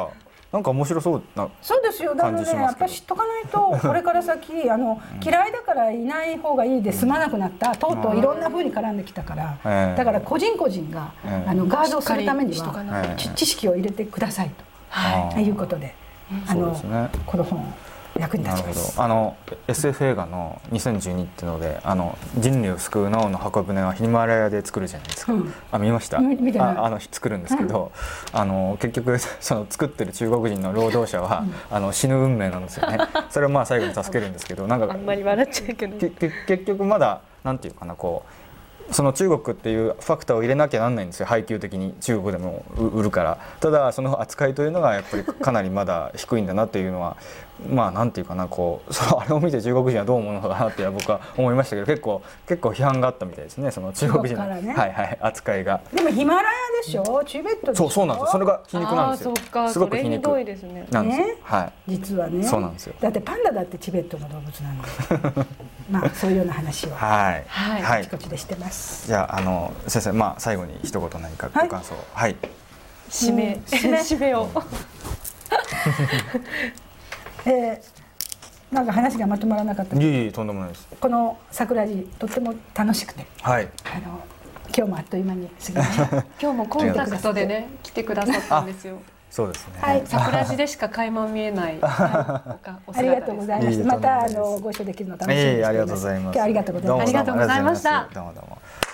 なんか面白そうなそうですよ。だからね、やっぱり知っとかないとこれから先あの嫌いだからいない方がいいで済まなくなった、とうとういろんな風に絡んできたから、だから個人個人があのガードをするためには知識を入れてくださいということで、あのこの本役に立ちます。 あの エスエフ 映画のにせんじゅうにっていうので、あの人類を救うナオの箱舟はヒマラヤで作るじゃないですか。うん、あ見ました。 見てない。 ああの作るんですけど、うん、あの結局その作ってる中国人の労働者は、うん、あの死ぬ運命なんですよね。それをまあ最後に助けるんですけど、なんかあんまり笑っちゃうけど、 結局まだなんていうかな、こう。その中国っていうファクターを入れなきゃなんないんですよ、配給的に中国でも売るから。ただその扱いというのがやっぱりかなりまだ低いんだなっていうのはまあなんていうかな、こうそうあれを見て中国人はどう思うのかなって僕は思いましたけど、結構結構批判があったみたいですね、その中国人の、ね、はいはい扱いが。 でもヒマラヤでしょ、チベットでしょ。 そうそうなんですよ、それが皮肉なんですよ。 すごく皮肉なんですよ。 ね、はい。実はね。 そうなんですよ。 だってパンダだってチベットの動物なんで。まあそういうような話をはいはいあちこちでしてます。 じゃああの先生、まあ最後に一言何かご感想。はい。 締め締めを。 えー、なんか話がまとまらなかった。 いえいえとんでもないです。 この桜地とっても楽しくて、 はい。 あの今日もあっという間に過ぎました。 今日もコンタクトでね来てくださったんですよ。 そうですね。 はい。 桜地でしか垣間見えない。 ありがとうございました。またあのご一緒できるの楽しみにしています。 ありがとうございます。 今日ありがとうございました。 ありがとうございました。 どうもどうも。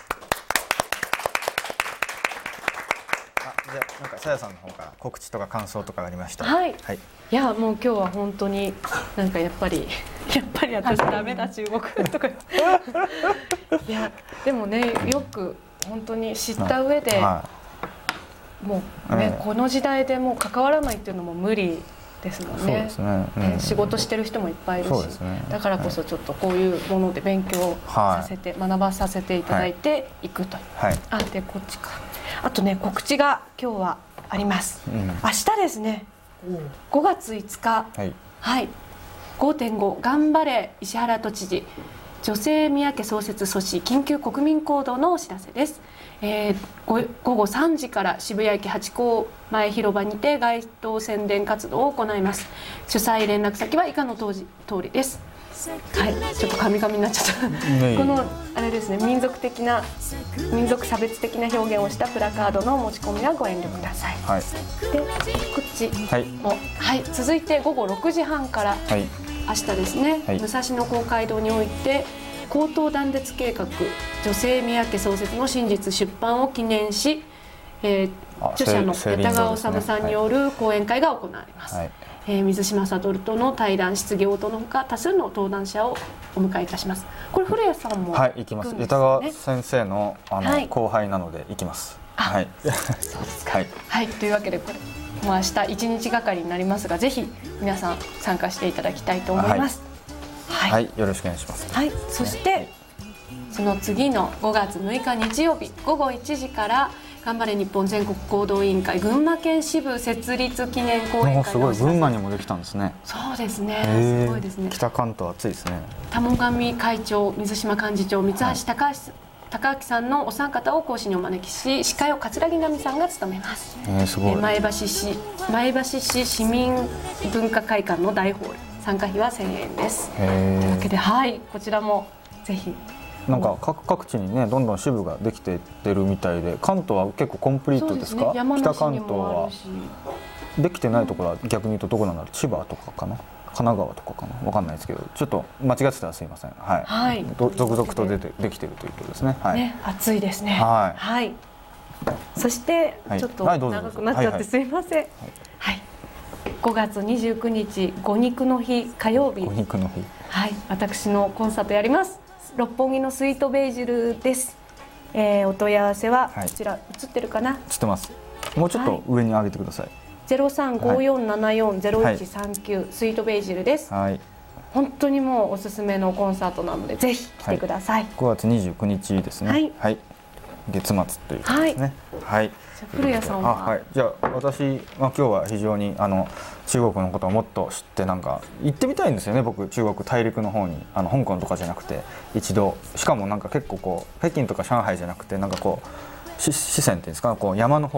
じゃあなんかさやさんの方から告知とか感想とかありました。 はい。はい。いやもう今日は本当になんかやっぱりやっぱり私ダメだ中国とか。いやでもねよく本当に知った上で。もうね、この時代でもう関わらないっていうのも無理ですもんね。仕事してる人もいっぱいいるし、だからこそちょっとこういうもので勉強させて、学ばさせていただいていくという。あ、でこっちか。あとね告知が今日はあります。明日ですね。ごがついつか、はい、ごてんご 頑張れ石原都知事女性宮家創設阻止緊急国民行動のお知らせです。えー、ごごさんじから渋谷駅ハチ公前広場にて街頭宣伝活動を行います。主催連絡先は以下の通りです。はい、ちょっとカミカミになっちゃったこのあれですね、民族的な民族差別的な表現をしたプラカードの持ち込みはご遠慮ください。はい、でこっちも、はいはい、続いてごごろくじはんから、はい、明日ですね、はい、武蔵野公会堂において高等断絶計画女性宮家創設の真実出版を記念し、えー、著者の矢田川治さんによる講演会が行われます。はい、えー、水島悟との対談質疑応答のほか多数の登壇者をお迎えいたします。これ古谷さんも、ね、 はい行きます。矢田川先生のあの、はい、後輩なので行きます。はい。そうですか。はい、はい、というわけでこれもう明日一日がかりになりますが、ぜひ皆さん参加していただきたいと思います。はいはいはい、よろしくお願いします。 はい、そしてその次のごがつむいか日曜日ごごいちじから頑張れ日本全国行動委員会群馬県支部設立記念講演会がすごい群馬にもできたんですね。 そうですね。すごいですね。 北関東暑いですね。 田母神会長、水島幹事長、三橋高橋高明さんのお三方を講師にお招きし、司会を桂木奈美さんが務めます。 えー、すごい。 前橋市前橋市市民文化会館の大ホール。参加費はせんえんです。というわけで、はい、こちらもぜひ。 なんか 各, 各地にねどんどん支部ができていってるみたいで、関東は結構コンプリートですか？ ですね、 北関東はできてないところは逆に言うとどこなんだろう、千葉とかかな、神奈川とかかな、わかんないですけど、ちょっと間違ってたらすいません。はい。はい、続々と出てできてるということですね。はい。 ね、暑いですね。 はい。 はい。そしてちょっと長くなっちゃってすいません。はい。ごがつにじゅうくにちご肉の日火曜日。 ご肉の日。 はい。私のコンサートやります。六本木のスイートベージュです。えー、お問い合わせはこちら、はい、映ってるかな？ 映ってます。もうちょっと上に上げてください。 ゼロさんごよんななよんゼロいちさんきゅうスイートベージュです。はい。本当にもうおすすめのコンサートなのでぜひ来てください。はい、 ごがつにじゅうくにちですね。はい。はい、月末ということですね。はい。はい、 古谷さんは、 はい、じゃあ私、まあ、今日は非常にあの中国のことをもっと知ってなんか行ってみたいんですよね。僕中国大陸の方にあの香港とかじゃなくて一度、しかもなんか結構こう北京とか上海じゃなくてなんかこう四川っていうんですか、こう山の方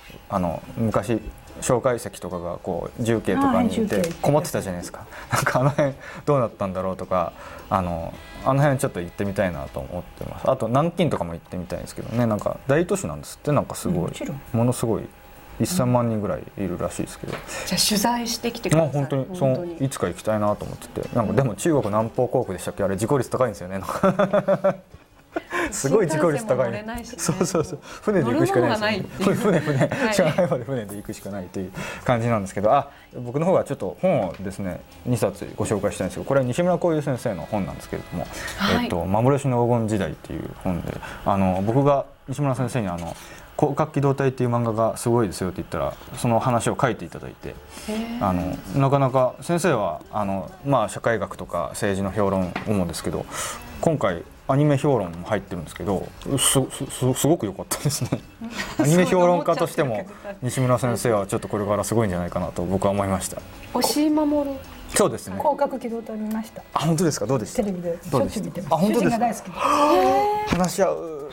あの昔介石とかがこう重慶とかにいてこもってたじゃないですか。なんかあの辺どうなったんだろうとか、あのあの辺ちょっと行ってみたいなと思ってます。あと南京とかも行ってみたいんですけどね。なんか大都市なんですって。なんかすごいものすごいせんまんにんぐらいいるらしいですけど、 じゃあ取材してきてください。 まあ本当にそのいつか行きたいなと思ってて、なんかでも中国南方航空でしたっけ、あれ事故率高いんですよね。なんかすごい事故率高い、ね、そうそうそう、船で行くしかないですよね。船船上海まで船で行くしかないという感じなんですけど、あ、僕の方はちょっと本をですねにさつご紹介したいんですけど、これは西村光雄先生の本なんですけれども、はい、えっと幻の黄金時代っていう本で、あの僕が西村先生にあの広角機動隊っていう漫画がすごいですよって言ったら、その話を書いていただいて、あのなかなか先生はあの、まあ、社会学とか政治の評論主ですけど、今回アニメ評論も入ってるんですけど、 す, す, すごく良かったですね。アニメ評論家としても西村先生はちょっとこれからすごいんじゃないかなと僕は思いました。 押井守。 そうですね。 広角機動隊見ました。 あ、本当ですか。どうでした？ テレビでしょっちゅう見てます。 あ、本当ですか。 主人が大好きで話し合う。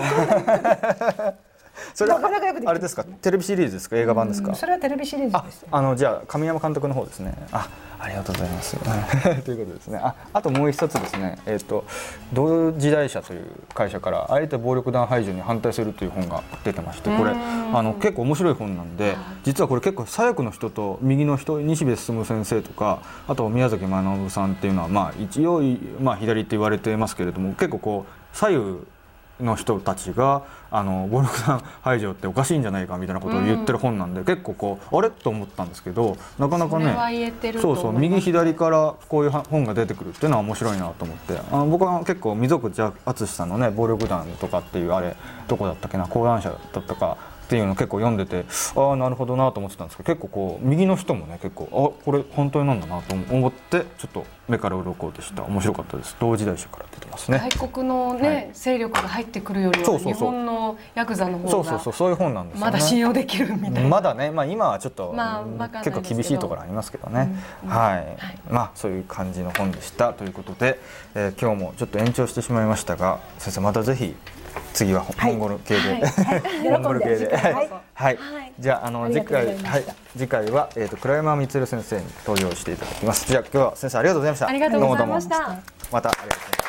それはあれですか、テレビシリーズですか、映画版ですか？ それはテレビシリーズです。 あ、あのじゃあ神山監督の方ですね。あ、ありがとうございます。ということですね。あ、あともう一つですね。えっと同時代社という会社からあえて暴力団排除に反対するという本が出てまして、これあの結構面白い本なんで、実はこれ結構左翼の人と右の人、西部進先生とか、あと宮崎学さんっていうのはまあ一応まあ左って言われてますけれども、結構こう左右の人たちがあの暴力団排除っておかしいんじゃないかみたいなことを言ってる本なんで、うん、結構こうあれと思ったんですけど、なかなかね、そうそう右左からこういう本が出てくるっていうのは面白いなと思って、あの僕は結構溝口敦さんのね暴力団とかっていう、あれどこだったっけな、講談社だったかっていうのを結構読んでて、ああなるほどなと思ってたんですけど、結構こう右の人もね結構あこれ本当になんだなと思ってちょっと目から鱗でした。面白かったです。同時代社から出てますね。 外国のね、はい、勢力が入ってくるよりは日本のヤクザの方がそうそうそう、そういう本なんですよね。 まだ信用できるみたいな。 まだね、まあ今はちょっと、 まあ、 結構厳しいところありますけどね、うん、はい、はい、まあそういう感じの本でしたということで、えー、今日もちょっと延長してしまいましたが、先生またぜひ次はモンゴル系で、モンゴル系で、はい、じゃああの次回、はい、次回はえっと倉山充先生に登場していただきます。じゃあ今日は先生ありがとうございました。 ありがとうございました。 またありがとうございます。